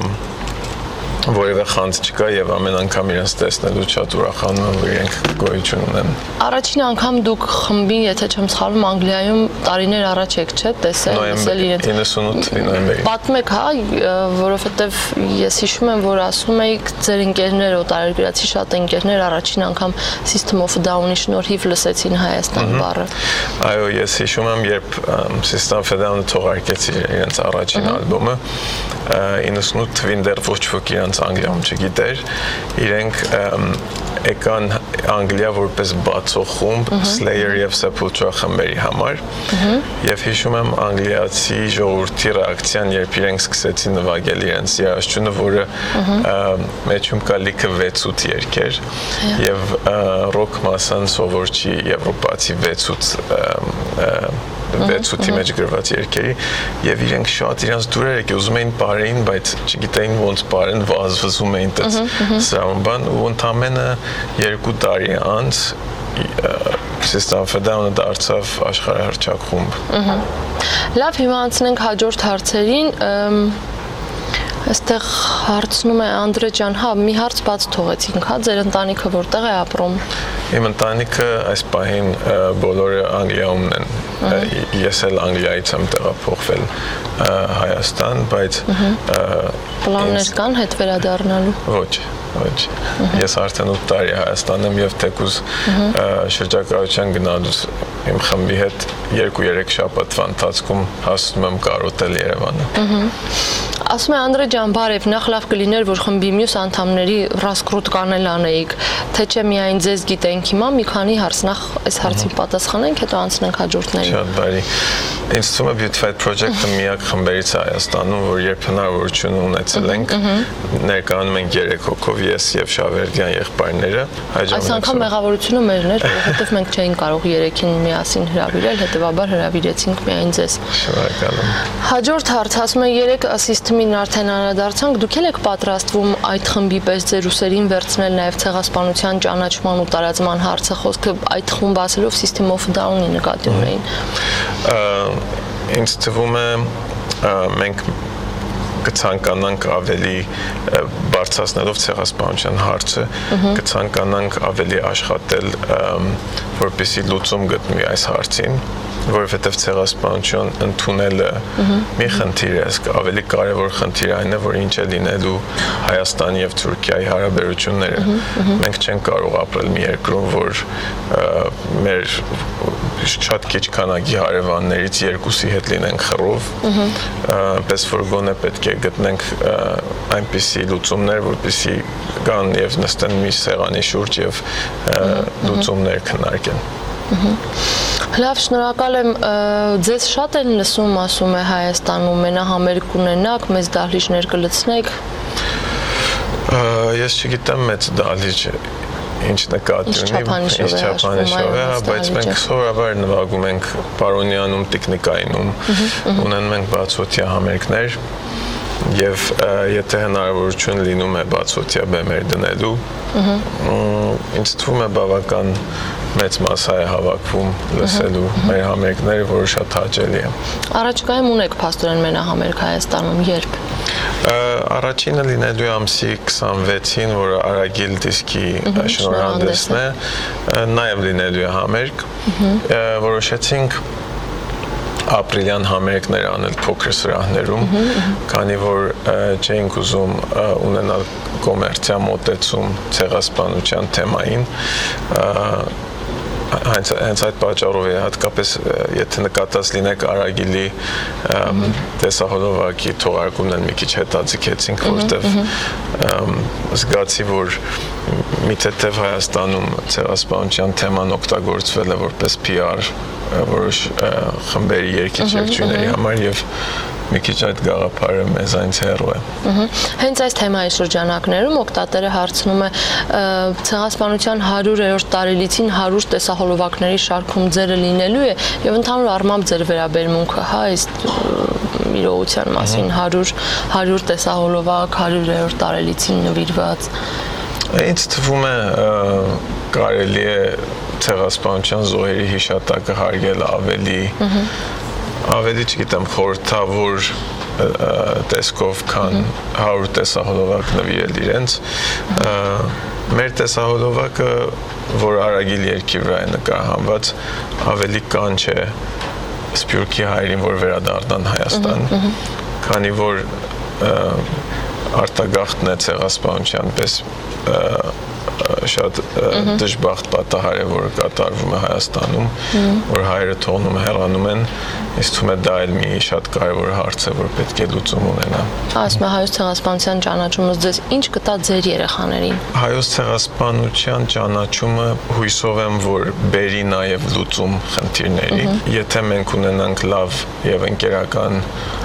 որևէ խանձ չկա եւ ամեն անգամ իրենց տեսնելու շատ ուրախանում եմ, որ իրենք գոյություն ունեն։ Առաջին անգամ դուք խմբին, եթե չեմ սխալվում, Անգլիայում տարիներ առաջ եք, չէ՞, տեսել, տեսել իրենց։ իննսունութ նոյեմբերին։ Պատմեք, հա, որովհետեւ ես հիշում եմ, որ ասում էիք ձեր ընկերները, օտարերկրացի շատ ընկերներ առաջին անգամ System of a Down-ի շնորհիվ լսեցին Հայաստան բառը։ Այո, ես հիշում եմ, երբ System of a Down-ը թողարկեցի իրենց առաջին ալբոմը, իննսունութ թվին դեռ ոչ ոք իրենց Անգլիայում չգիտեր, իրենք եկան Անգլիա որպես բացող խումբ Slayer եւ Sepultura խմբերի համար եւ հիշում եմ անգլիացի ժողովրդի ռեակցիան, երբ իրենք սկսեցին նվագել իրենց երաժշտությունը, որը մեջում կա լիքը վեց-ութ երգեր եւ ռոք մասան սովոր չի եվրոպացի վեց-ութ վեց-ութի մեջ գրված երգերի եւ իրենք շատ իրենց դուրեր եկի ուզում էին բարեին, բայց չգիտեին ոնց բարեն, վազվզում էին դες սրան բան ու ընդամենը երկու տարի անց System of a Down-ը դարձավ աշխարհահռչակ խումբ։ Լավ, հիմա անցնենք հաջորդ հարցերին։ Այստեղ հարցնում է Անդրե ջան, հա, մի հարց բաց թողեցինք, հա, ձեր ընտանիքը որտեղ է ապրում։ Իմ ընտանիքը այս պահին բոլորը Անգլիայումն են։ Ես էլ Անգլիայից եմ տեղափոխվել Հայաստան, բայց պլաններ կան հետ վերադառնալու։ Ոչ, ոչ։ Ես արդեն ութ տարի Հայաստանում եմ եւ թեկուզ շրջագայության գնալուց իմ խմբի հետ երկու-երեք շաբաթվա ընթացքում հասնում եմ կարոտել Երևանը։ Ասում է Անդրե ջան, բարև, նախ լավ կլիներ, որ խմբի մյուս անդամների ռասկրուտ կանել անեիք, թե չէ միայն ձեզ գիտենք հիմա, մի քանի հարց, նախ այս հարցին պատասխանենք, հետո անցնենք հաջորդներին։ Շատ բարի։ Ինձ թվում է Beautified Project-ը միակ խմբերից է Հայաստանում, որ երբ հնարավորություն ունեցել ենք, ներկայանում ենք երեք հոգով, ես եւ Շավերդյան եղբայրները։ Այս անգամ մեղավորությունը մերն էր, որովհետեւ մենք չէինք կարող երեքին միասին հրավիրել, հետեւաբար հրավիրեցինք միայն ձեզ։ Շնորհակալ եմ։ Հաջորդ հարց, ասում է երեք System-ին արդեն անդրադարձանք, դուք եք պատրաստվում այդ խմբի պես ձեր ուսերին վերցնել նաև ցեղասպանության ճանաչման ու տարածման հարցը, խոսքը այդ խումբ ասելով System of a Down-ի նկատի ունեին։ Ինձ թվում է մենք կցանկանանք ավելի բարձրացնելով ցեղասպանության հարցը, կցանկանանք ավելի աշխատել, որպեսզի լուծում գտնվի այս հարցին որովհետև ցեղասպանություն ընդունելը մի խնդիր է, ավելի կարևոր խնդիր այն է, որ ինչ է լինելու Հայաստանի եւ Թուրքիայի հարաբերությունները։ Մենք չենք կարող ապրել մի երկրում, որ մեր շատ քիչ քանակի հարևաններից երկուսի հետ լինենք խռով, այնպես որ գոնե պետք է գտնենք այնպիսի լուծումներ, որպեսզի գան եւ նստեն մի սեղանի շուրջ եւ լուծումներ քննարկեն։ Լավ, շնորհակալ եմ, ձեզ շատ են լսում, ասում է Հայաստանում, մենահամերգ ունենաք, մեծ դահլիճներ կլցնեք։ Ես չգիտեմ մեծ դահլիճ ինչ նկատի ունի, ինչ չափանիշով է, բայց մենք սովորաբար նվագում ենք Պարոնյանում, Տիկնիկայինում, ունենում ենք բացօթյա համերգներ եւ եթե հնարավորություն լինում է բացօթյա բեմեր դնելու, ինձ թվում է բավական մեծ մաս է հավաքվում լսելու մեր համերգները, որը շատ հաճելի է։ Առաջիկայում ունեք փաստորեն մենահամերգ Հայաստանում, երբ։ Առաջինը լինելու է ամսի քսանվեցին, որը Արագիլ դիսկի շնորհանդեսն է, նաև լինելու է համերգ, որոշեցինք ապրիլյան համերգներ անել փոքր սրահներում, քանի որ չէինք ուզում ունենալ կոմերցիա մոտեցում ցեղասպանության թեմային, հենց այդ պատճառով է, հատկապես եթե նկատած լինեք Արագիլի տեսահոլովակի թողարկումն մի քիչ հետաձգեցինք, որտեղ զգացի, որ մի թեթև Հայաստանում ցեղասպանության թեման օգտագործվել է որպես P R որոշ խմբերի երգիչ երգչուհիների համար եւ մի քիչ այդ գաղափարը մեզանից հեռու է։ Հենց այս թեմայի շրջանակներում օգտատերը հարցնում է ցեղասպանության հարյուրերորդ տարելիցին հարյուր տեսահոլովակների շարքում ձերը լինելու է եւ ընդհանուր առմամբ ձեր վերաբերմունքը հա այս իրողության մասին հարյուր տեսահոլովակ հարյուրերորդ տարելիցին նվիրված։ Ինձ թվում է կարելի է ցեղասպանության զոհերի հիշատակը հարգել ավելի ավելի չգիտեմ խորհրդավոր տեսքով, քան հարյուր տեսահոլովակ նվիրել իրենց։ Մեր տեսահոլովակը, որ Արագիլ երգի վրա է նկարահանված, ավելի կանչ է Սփյուռքի հայրին, որ վերադառնան Հայաստան, քանի որ արտագաղթն է ցեղասպանության պես շատ դժբախտ պատահար է, որը կատարվում է Հայաստանում, որ հայերը թողնում հեռանում են, ինձ թվում է դա էլ մի շատ կարևոր հարց է, որ պետք է լուծում ունենա։ Ասում է հայոց ցեղասպանության ճանաչումը ձեզ ինչ կտա ձեր երեխաներին։ Հայոց ցեղասպանության ճանաչումը հույսով եմ, որ բերի նաև լուծում խնդիրների։ Եթե մենք ունենանք լավ եւ ընկերական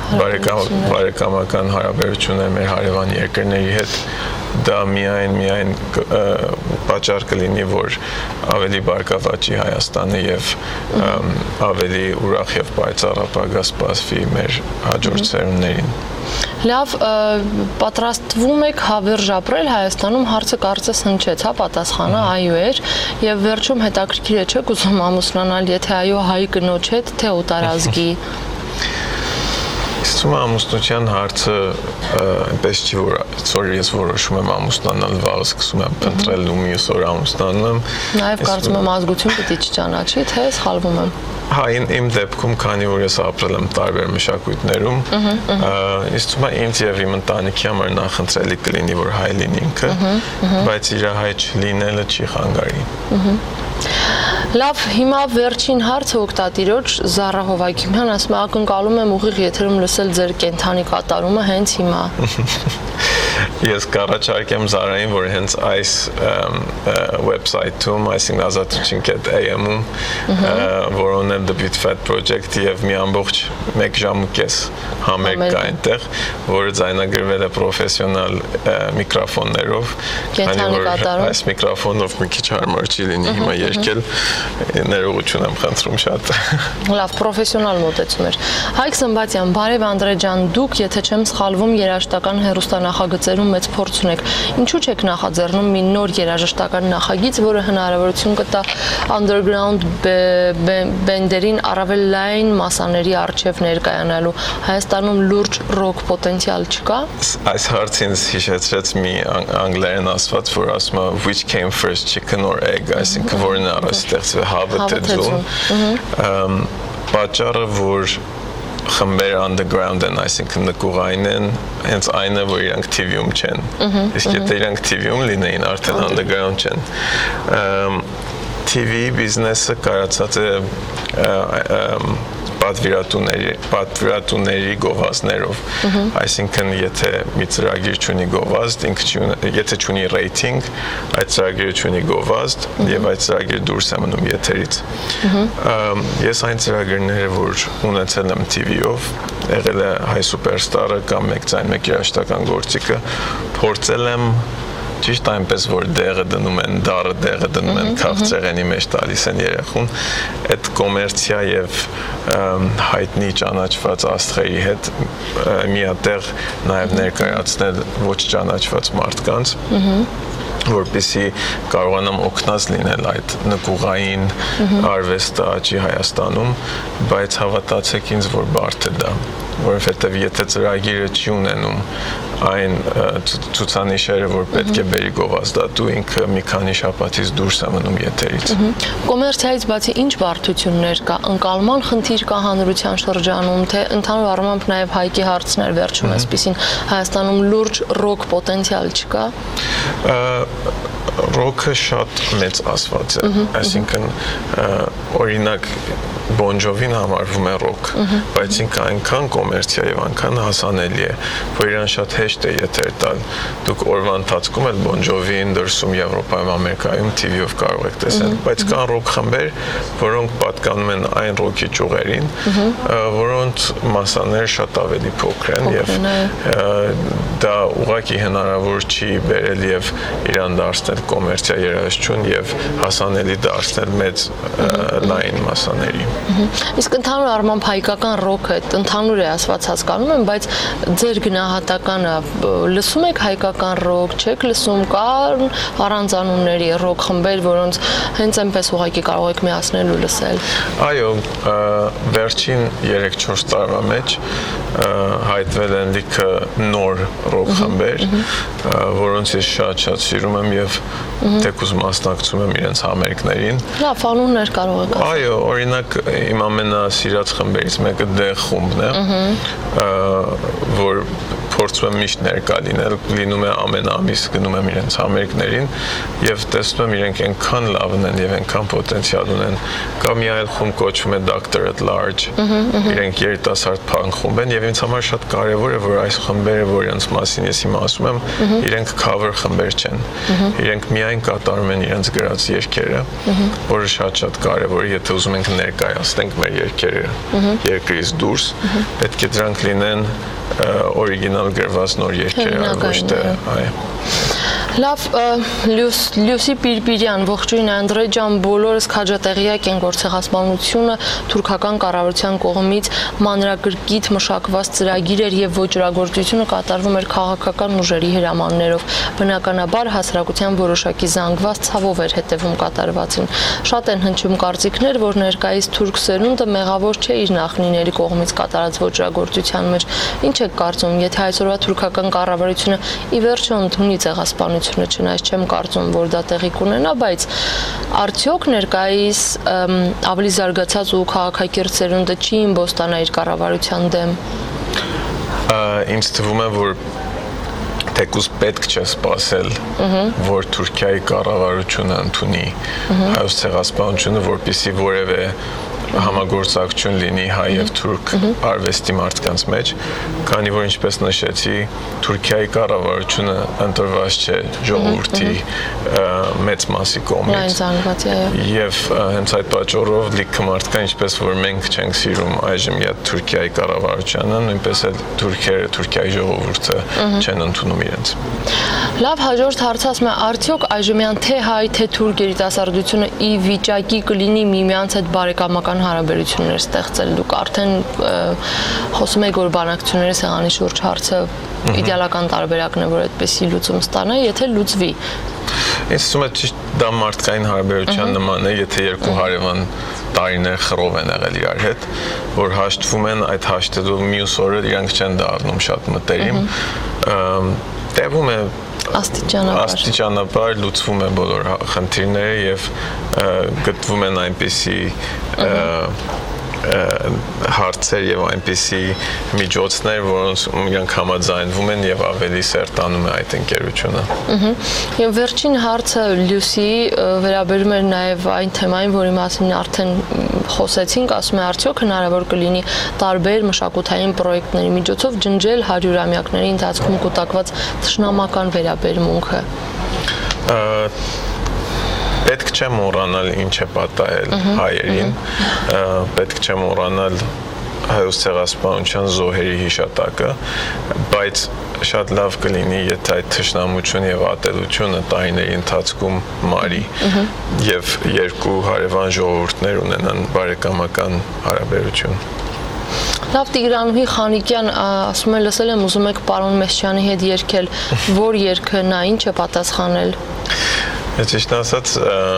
բարեկամական հարաբերություններ մեր հարևան երկրների հետ, դա միայն միայն պատճառ կլինի, որ ավելի բարգավաճի Հայաստանը եւ ավելի ուրախ եւ պայծառ ապագա սպասվի մեր հաջորդ սերունդներին։ Լավ, պատրաստվում եք հավերժ ապրել Հայաստանում, հարցը կարծես հնչեց, հա, պատասխանը այո էր, եւ վերջում հետաքրքիր է չեք ուզում ամուսնանալ, եթե այո հայ կնոջ հետ, թե օտարազգի։ Իսկ ամուսնության հարցը այնպես չի, որ այսօր ես որոշում եմ ամուսնանալ, վաղը սկսում եմ փնտրել ու մյուս օր ամուսնանում եմ։ Նաև կարծում եմ ազգություն պիտի չճանաչի, թե սխալվում եմ։ Հա, իմ դեպքում, քանի որ ես ապրել եմ տարբեր մշակույթներում, ինձ թվում է ինձ եւ իմ ընտանիքի համար նախընտրելի կլինի, որ հայ լինի ինքը, բայց իր հայ չլինելը չի խանգարի։ Լավ, հիմա վերջին հարցը օգտատիրոջ Զառա Հովակիմյան ասում է ակնկալում եմ ուղիղ եթերում լսել ձեր կենթանի կատարումը հենց հիմա։ Ես կառաջարկեմ Զարային, որ հենց այս website-ում, այսինքն ազատություն կետ A M-ում, որոնն է The Bit Fat Project եւ մի ամբողջ մեկ ժամ ու կես համերգ կա այնտեղ, որը ձայնագրվել է պրոֆեսիոնալ միկրոֆոններով, քանի որ այս միկրոֆոնով մի քիչ հարմար չի լինի հիմա երգել, ներողություն եմ խնդրում շատ։ Լավ, պրոֆեսիոնալ մոտեցում էր։ Հայկ Սմբատյան, բարև Անդրե ջան, դուք, եթե չեմ սխալվում, երաժշտական հեռուստանախագծերում մեծ փորձ ունեք։ Ինչու չեք նախաձեռնում մի նոր երաժշտական նախագիծ, որը հնարավորություն կտա underground բենդերին առավել լայն մասաների առջև ներկայանալու։ Հայաստանում լուրջ ռոք պոտենցիալ չկա։ Այս հարցին հիշեցրեց մի անգլերեն ասված, որ ասում է which came first, chicken or egg, այսինքն որն առաջ ստեղծվել, հավը թե ձուն։ պատճառը, որ խմբեր underground են, այսինքն նկուղային են, հենց այն է, որ իրանք T V-ում չեն։ Իսկ եթե իրանք T V-ում լինեին, արդեն underground չեն։ T V բիզնեսը կարացած է պատվիրատուների, պատվիրատուների գովազդներով, այսինքն եթե մի ծրագիր չունի գովազդ, ինքը եթե չունի ռեյտինգ, այդ ծրագիրը չունի գովազդ եւ այդ ծրագիրը դուրս է մնում եթերից։ Ես այն ծրագրերը, որ ունեցել եմ T V-ով, եղել է Հայ Սուպերստարը կամ մեկ ձայն մեկ երաժշտական գործիքը, փորձել եմ ճիշտ այնպես, որ դեղը դնում են, դարը դեղը դնում են, քաղցեղենի մեջ տալիս են երեխուն, այդ կոմերցիա եւ հայտնի ճանաչված աստղերի հետ միատեղ նաեւ ներկայացնել ոչ ճանաչված մարդկանց, որպեսզի կարողանամ օգնած լինել այդ նկուղային արվեստը աճի Հայաստանում, բայց հավատացեք ինձ, որ բարդ է դա, որովհետև եթե ծրագիրը չի ունենում այն ցուցանիշերը, որ պետք է բերի գովազդատու, ինքը մի քանի շաբաթից դուրս է մնում եթերից։ Կոմերցիայից բացի ինչ բարդություններ կա, ընկալման խնդիր կա հանրության շրջանում, թե ընդհանուր առմամբ նաև Հայկի հարցն էր վերջում այսպեսին, Հայաստանում լուրջ ռոք պոտենցիալ չկա։ Ռոքը շատ մեծ ասված է, այսինքն օրինակ Bon Jovi-ն համարվում է ռոք, բայց ինքը այնքան կոմերցիա եւ այնքան հասանելի է, որ իրան շատ հեշտ է եթեր տալ։ Դուք օրվա ընթացքում էլ Bon Jovi-ին դրսում Եվրոպայում, Ամերիկայում T V-ով կարող եք տեսնել, բայց կան ռոք խմբեր, որոնք պատկանում են այն ռոքի ճյուղերին, որոնց մասաները շատ ավելի փոքր են եւ դա ուղղակի հնարավոր չի բերել եւ իրան դարձնել կոմերցիա երաժշտություն եւ հասանելի դարձնել մեծ լայն մասաների։ Իսկ ընդհանուր առմամբ հայկական ռոքը ընդհանուր է ասված հասկանում եմ, բայց ձեր գնահատականը լսում եք հայկական ռոք, չեք լսում, կան առանձանունների ռոք խմբեր, որոնց հենց այնպես ուղղակի կարող եք միացնել ու լսել։ Այո, վերջին երեք-չորս տարվա մեջ հայտնվել են լիքը նոր ռոք խմբեր, որոնց ես շատ-շատ սիրում եմ եւ թեկուզ մասնակցում եմ իրենց համերգներին։ Լավ, անուններ կարող եք ասել։ Այո, օրինակ իմ ամենասիրած խմբերից մեկը Դեղ խումբն է, որ փորձում եմ միշտ ներկա լինել, լինում է ամեն ամիս գնում եմ իրենց համերգներին եւ տեսնում եմ իրենք այնքան լավն են եւ այնքան պոտենցիալ ունեն։ Կամ մի այլ խումբ կոչվում է Doctor at Large, իրենք երիտասարդ փանկ խումբ են եւ ինձ համար շատ կարեւոր է, որ այս խմբերը, որոնց մասին ես հիմա ասում եմ, իրենք cover խմբեր չեն։ Իրենք միայն կատարում են իրենց գրած երգերը, որը շատ-շատ կարեւոր է, եթե ուզում ենք ներկայացնենք մեր երգերը երկրից դուրս, պետք է դրանք լինեն օրիգինալ գրված նոր երգերը, ոչ թե այո։ Լավ, Լյուսի Պիրպիրյան, ողջույն Անդրեյ ջան, բոլորս քաջատեղյակ ենք, որ ցեղասպանությունը թուրքական կառավարության կողմից մանրակրկիտ մշակված ծրագիր էր եւ ոճրագործությունը կատարվում էր քաղաքական ուժերի հրամաններով։ Բնականաբար հասարակության որոշակի զանգված ցավով էր հետևում կատարվածին։ Շատ են հնչում կարծիքներ, որ ներկայիս թուրք սերունդը մեղավոր չէ իր նախնիների կողմից կատարած ոճրագործության մեջ։ Ինչ եք կարծում, եթե այսօրվա թուրքական կառավարությունը ի վերջո ընդունի ցեղասպանությունը, չնայած չեմ կարծում, որ դա տեղի կունենա, բայց արդյոք ներկայիս ավելի զարգացած ու քաղաքակիրթ սերունդը չի իմբոստանա իր կառավարության դեմ։ Ինձ թվում է, որ թեկուզ պետք չէ սպասել, որ Թուրքիայի կառավարությունը ընդունի հայոց ցեղասպանությունը, որպեսզի որևէ համագործակցություն լինի հայ եւ թուրք արվեստի մարդկանց մեջ, քանի որ ինչպես նշեցի, Թուրքիայի կառավարությունը ընտրված չէ ժողովրդի մեծ մասի կողմից։ Եվ հենց այդ պատճառով լիքը մարդկան, ինչպես որ մենք չենք սիրում այժմ իդ Թուրքիայի կառավարությանը, նույնպես էլ թուրքերը, Թուրքիայի ժողովուրդը չեն ընդունում իրենց։ Լավ, հաջորդ հարցը ասում է, արդյոք այժմյան թե հայ, թե թուրք երիտասարդությունը ի վիճակի կլինի միմյանց հետ բարեկամական հարաբերություններ ստեղծել։ Դուք արդեն խոսում եք, որ բանակցությունների սեղանի շուրջ հարցը իդեալական տարբերակն է, որ այդպեսի լուծում ստանա, եթե լուծվի։ Ինձ թվում է ճիշտ դա մարդկային հարաբերության նման է, եթե երկու հարևան տարիներ խռով են եղել իրար հետ, որ հաշտվում են, այդ հաշտելով մյուս օրը իրանք չեն դառնում շատ մտերիմ, տևում է աստիճանաբար աստիճանաբար լուծվում է բոլոր խնդիրները եւ գտվում են այնպիսի հարցեր եւ այնպիսի միջոցներ, որոնց իրանք համաձայնվում են եւ ավելի սերտանում է այդ ընկերությունը։ Ահա։ Եվ վերջին հարցը Լյուսի վերաբերում էր նաեւ այն թեմային, որի մասին արդեն խոսեցինք, ասում է արդյոք հնարավոր կլինի տարբեր մշակութային պրոյեկտների միջոցով ջնջել հարյուրամյակների ընթացքում կուտակված թշնամական վերաբերմունքը։ Պետք չէ մոռանալ ինչ է պատահել հայերին, պետք չէ մոռանալ հայոց ցեղասպանության զոհերի հիշատակը, բայց շատ լավ կլինի, եթե այդ թշնամությունը եւ ատելությունը տարիների ընթացքում մարի եւ երկու հարևան ժողովուրդներ ունենան բարեկամական հարաբերություն։ Լավ Տիգրանուհի Խանիկյան ասում է լսել եմ ուզում եք պարոն Մեսչյանի հետ երգել, որ երգը նա ինչ է պատասխանել։ Ճիշտ ասած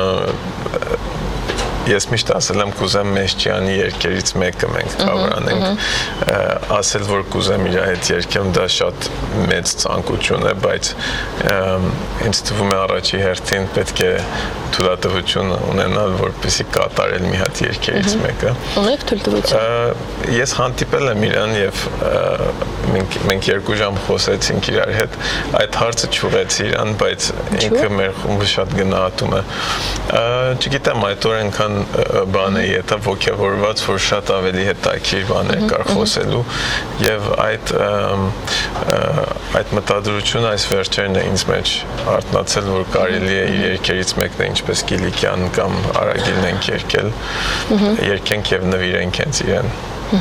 ես միշտ ասել եմ կուզեմ Մեսչյանի երգերից մեկը մենք կավրանենք, ասել որ կուզեմ իր հետ երգեմ դա շատ մեծ ցանկություն է, բայց ինձ թվում է առաջի հերթին պետք է թույլատվություն ունենալ, որպեսզի կատարել մի հատ երգերից մեկը։ Ունեք թույլտվություն։ Ես հանդիպել եմ իրան եւ մենք մենք երկու ժամ խոսեցինք իրար հետ, այդ հարցը չուղեցի իրան, բայց ինքը մեր խումբը շատ գնահատում է։ Չգիտեմ, այդ օր այնքան բան է եթե ոգևորված, որ շատ ավելի հետաքրքիր բաներ կար խոսելու եւ այդ այդ մտադրությունը այս վերջերն է ինձ մեջ արտնացել, որ կարելի է իր երգերից մեկն է ինչպես Կիլիկյան կամ Արագիլն ենք երգել, երգենք եւ նվիրենք հենց իրեն։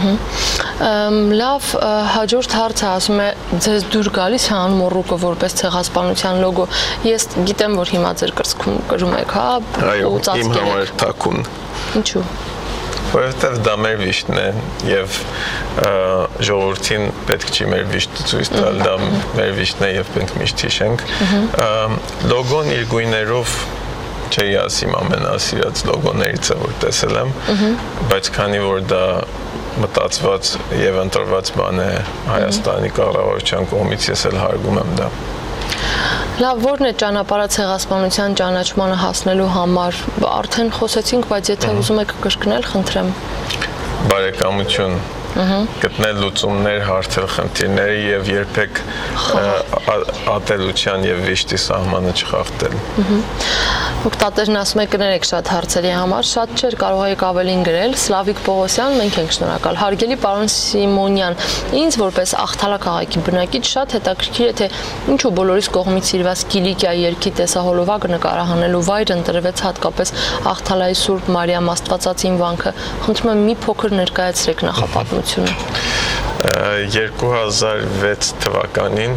Լավ, հաջորդ հարցը ասում է ձեզ դուր գալիս է անմոռուկը որպես ցեղասպանության լոգո։ Ես գիտեմ, որ հիմա ձեր կրծքում կրում եք, հա, այո, իմ համար թաքուն։ Ինչու՞։ Որովհետև դա մեր վիշտն է եւ ժողովրդին պետք չի մեր վիշտը ցույց տալ, դա մեր վիշտն է եւ պետք միշտ հիշենք։ Լոգոն իր գույներով չի ասիմ ամենասիրած լոգոներից է, որ տեսել եմ, բայց քանի որ դա մտածված եւ ընտրված բան է Հայաստանի կառավարության կողմից, ես էլ հարգում եմ դա։ Լավ, որն է ճանապարհը ցեղասպանության ճանաչմանը հասնելու համար, արդեն խոսեցինք, բայց եթե ուզում եք կրկնել, խնդրեմ։ Բարեկամություն, գտնել լուծումներ, հարթել խնդիրները եւ երբեք ատելության եւ վիշտի սահմանը չխախտել։ Օգտատերն ասում է կներեք շատ հարցերի համար, շատ չէր կարող եք ավելին գրել, Սլավիկ Պողոսյան, մենք ենք շնորհակալ։ Հարգելի պարոն Սիմոնյան, ինձ որպես Աղթալա քաղաքի բնակիչ շատ հետաքրքիր է, թե ինչու բոլորիս կողմից սիրված Կիլիկիա երգի տեսահոլովակը նկարահանելու վայր ընտրվեց հատկապես Աղթալայի Սուրբ Մարիամ Աստվածածին վանքը։ Խնդրում եմ մի փոքր ներկայացրեք նախապատմությունը։ երկու հազար վեց թվականին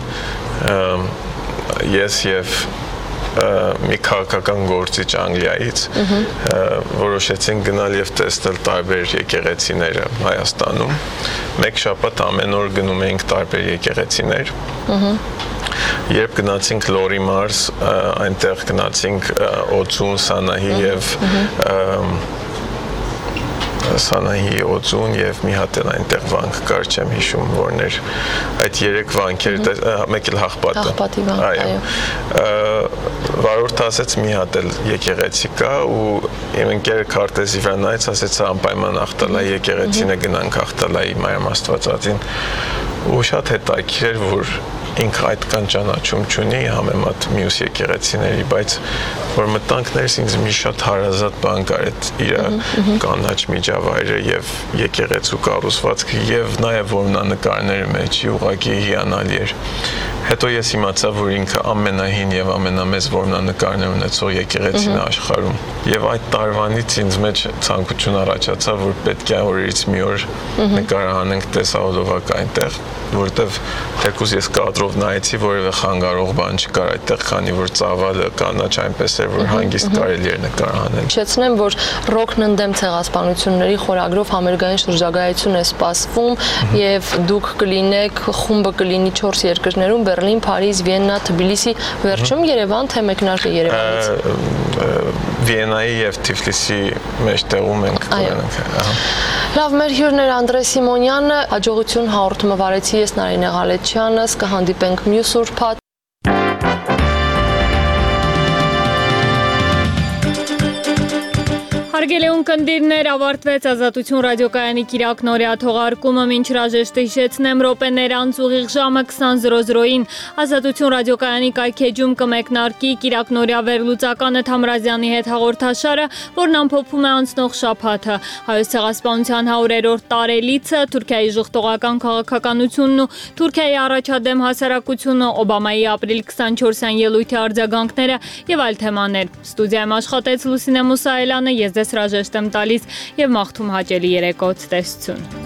ես եւ մի քաղաքական գործիչ Անգլիայից որոշեցինք գնալ եւ տեսնել տարբեր եկեղեցիները Հայաստանում։ Մեկ շաբաթ ամեն օր գնում էինք տարբեր եկեղեցիներ։ Երբ գնացինք Լորի Մարս, այնտեղ գնացինք Օծուն, Սանահի եւ Սանահի Օծուն եւ մի հատ էլ այնտեղ վանք կար, չեմ հիշում որն էր։ Այդ երեք վանքերը, մեկ էլ Հաղպատը։ Հաղպատի վանք, այո։ Վարորդ ասեց մի հատ էլ եկեղեցի կա ու իմ ընկերը քարտեզի վրա նայեց, ասեց անպայման Աղթալայի եկեղեցին է, գնանք Աղթալայի Մարիամ Աստվածածին։ Ու շատ հետաքրքիր էր, որ ինքը այդքան ճանաչում չունի համեմատ մյուս եկեղեցիների, բայց որ մտանքներս ինձ մի շատ հարազատ բան կար այդ իր կանաչ միջավայրը եւ եկեղեցու կառուցվածքը եւ նաեւ որմնանկարները մեջի ուղղակի հիանալի էր։ Հետո ես իմացա, որ ինքը ամենահին եւ ամենամեծ որմնանկարներ ունեցող եկեղեցին աշխարհում։ Եվ այդ տարվանից ինձ մեջ ցանկություն առաջացավ, որ պետք է օրերից մի օր նկարահանենք տեսահոլովակ այնտեղ, որտեվ թեկուզ ես կադրով նայեցի, որևէ խանգարող բան չկար այդտեղ, քանի որ ծավալը կանաչ այնպես էր, որ հանգիստ կարելի էր նկարահանել։ Հիշեցնեմ, որ ռոքն ընդդեմ ցեղասպանությունների խորագրով համերգային շրջագայություն է սպասվում եւ դուք կլինեք, խումբը կլինի չորս երկրներում՝ Բեռլին, Փարիզ, Վիեննա, Թբիլիսի, վերջում Երևան, թե մեկնարկը Երևանից։ Վիեննայի եւ Թիֆլիսի մեջտեղում ենք կլինենք։ Լավ, մեր հյուրն էր Անդրե Սիմոնյանը, հաջողություն հաղորդումը վարեցի ես Նարինե Ղալեչյանը, կհանդիպենք մյուս ուրբաթ։ Հարգելի ունկնդիրներ, ավարտվեց Ազատություն ռադիոկայանի կիրակնօրյա թողարկումը, մինչ հրաժեշտ հիշեցնեմ րոպեներ անց ուղիղ ժամը քսան զրո զրոյին Ազատություն ռադիոկայանի կայքեջում կմեկնարկի կիրակնօրյա վերլուծականը Թամրազյանի հետ հաղորդաշարը, որն ամփոփում է անցնող շաբաթը, Հայոց ցեղասպանության հարյուրերորդ տարելիցը, Թուրքիայի ժխտողական քաղաքականությունն ու Թուրքիայի առաջադեմ հասարակությունը, Օբամայի ապրիլ քսանչորսյան ելույթի արձագանքները եւ այլ թեմաներ։ Ստուդիայում աշխատեց Լուսինե Մուսայելյանը, ես դες հրաժեշտ եմ տալիս եւ մաղթում հաճելի երեկո ցտեսություն։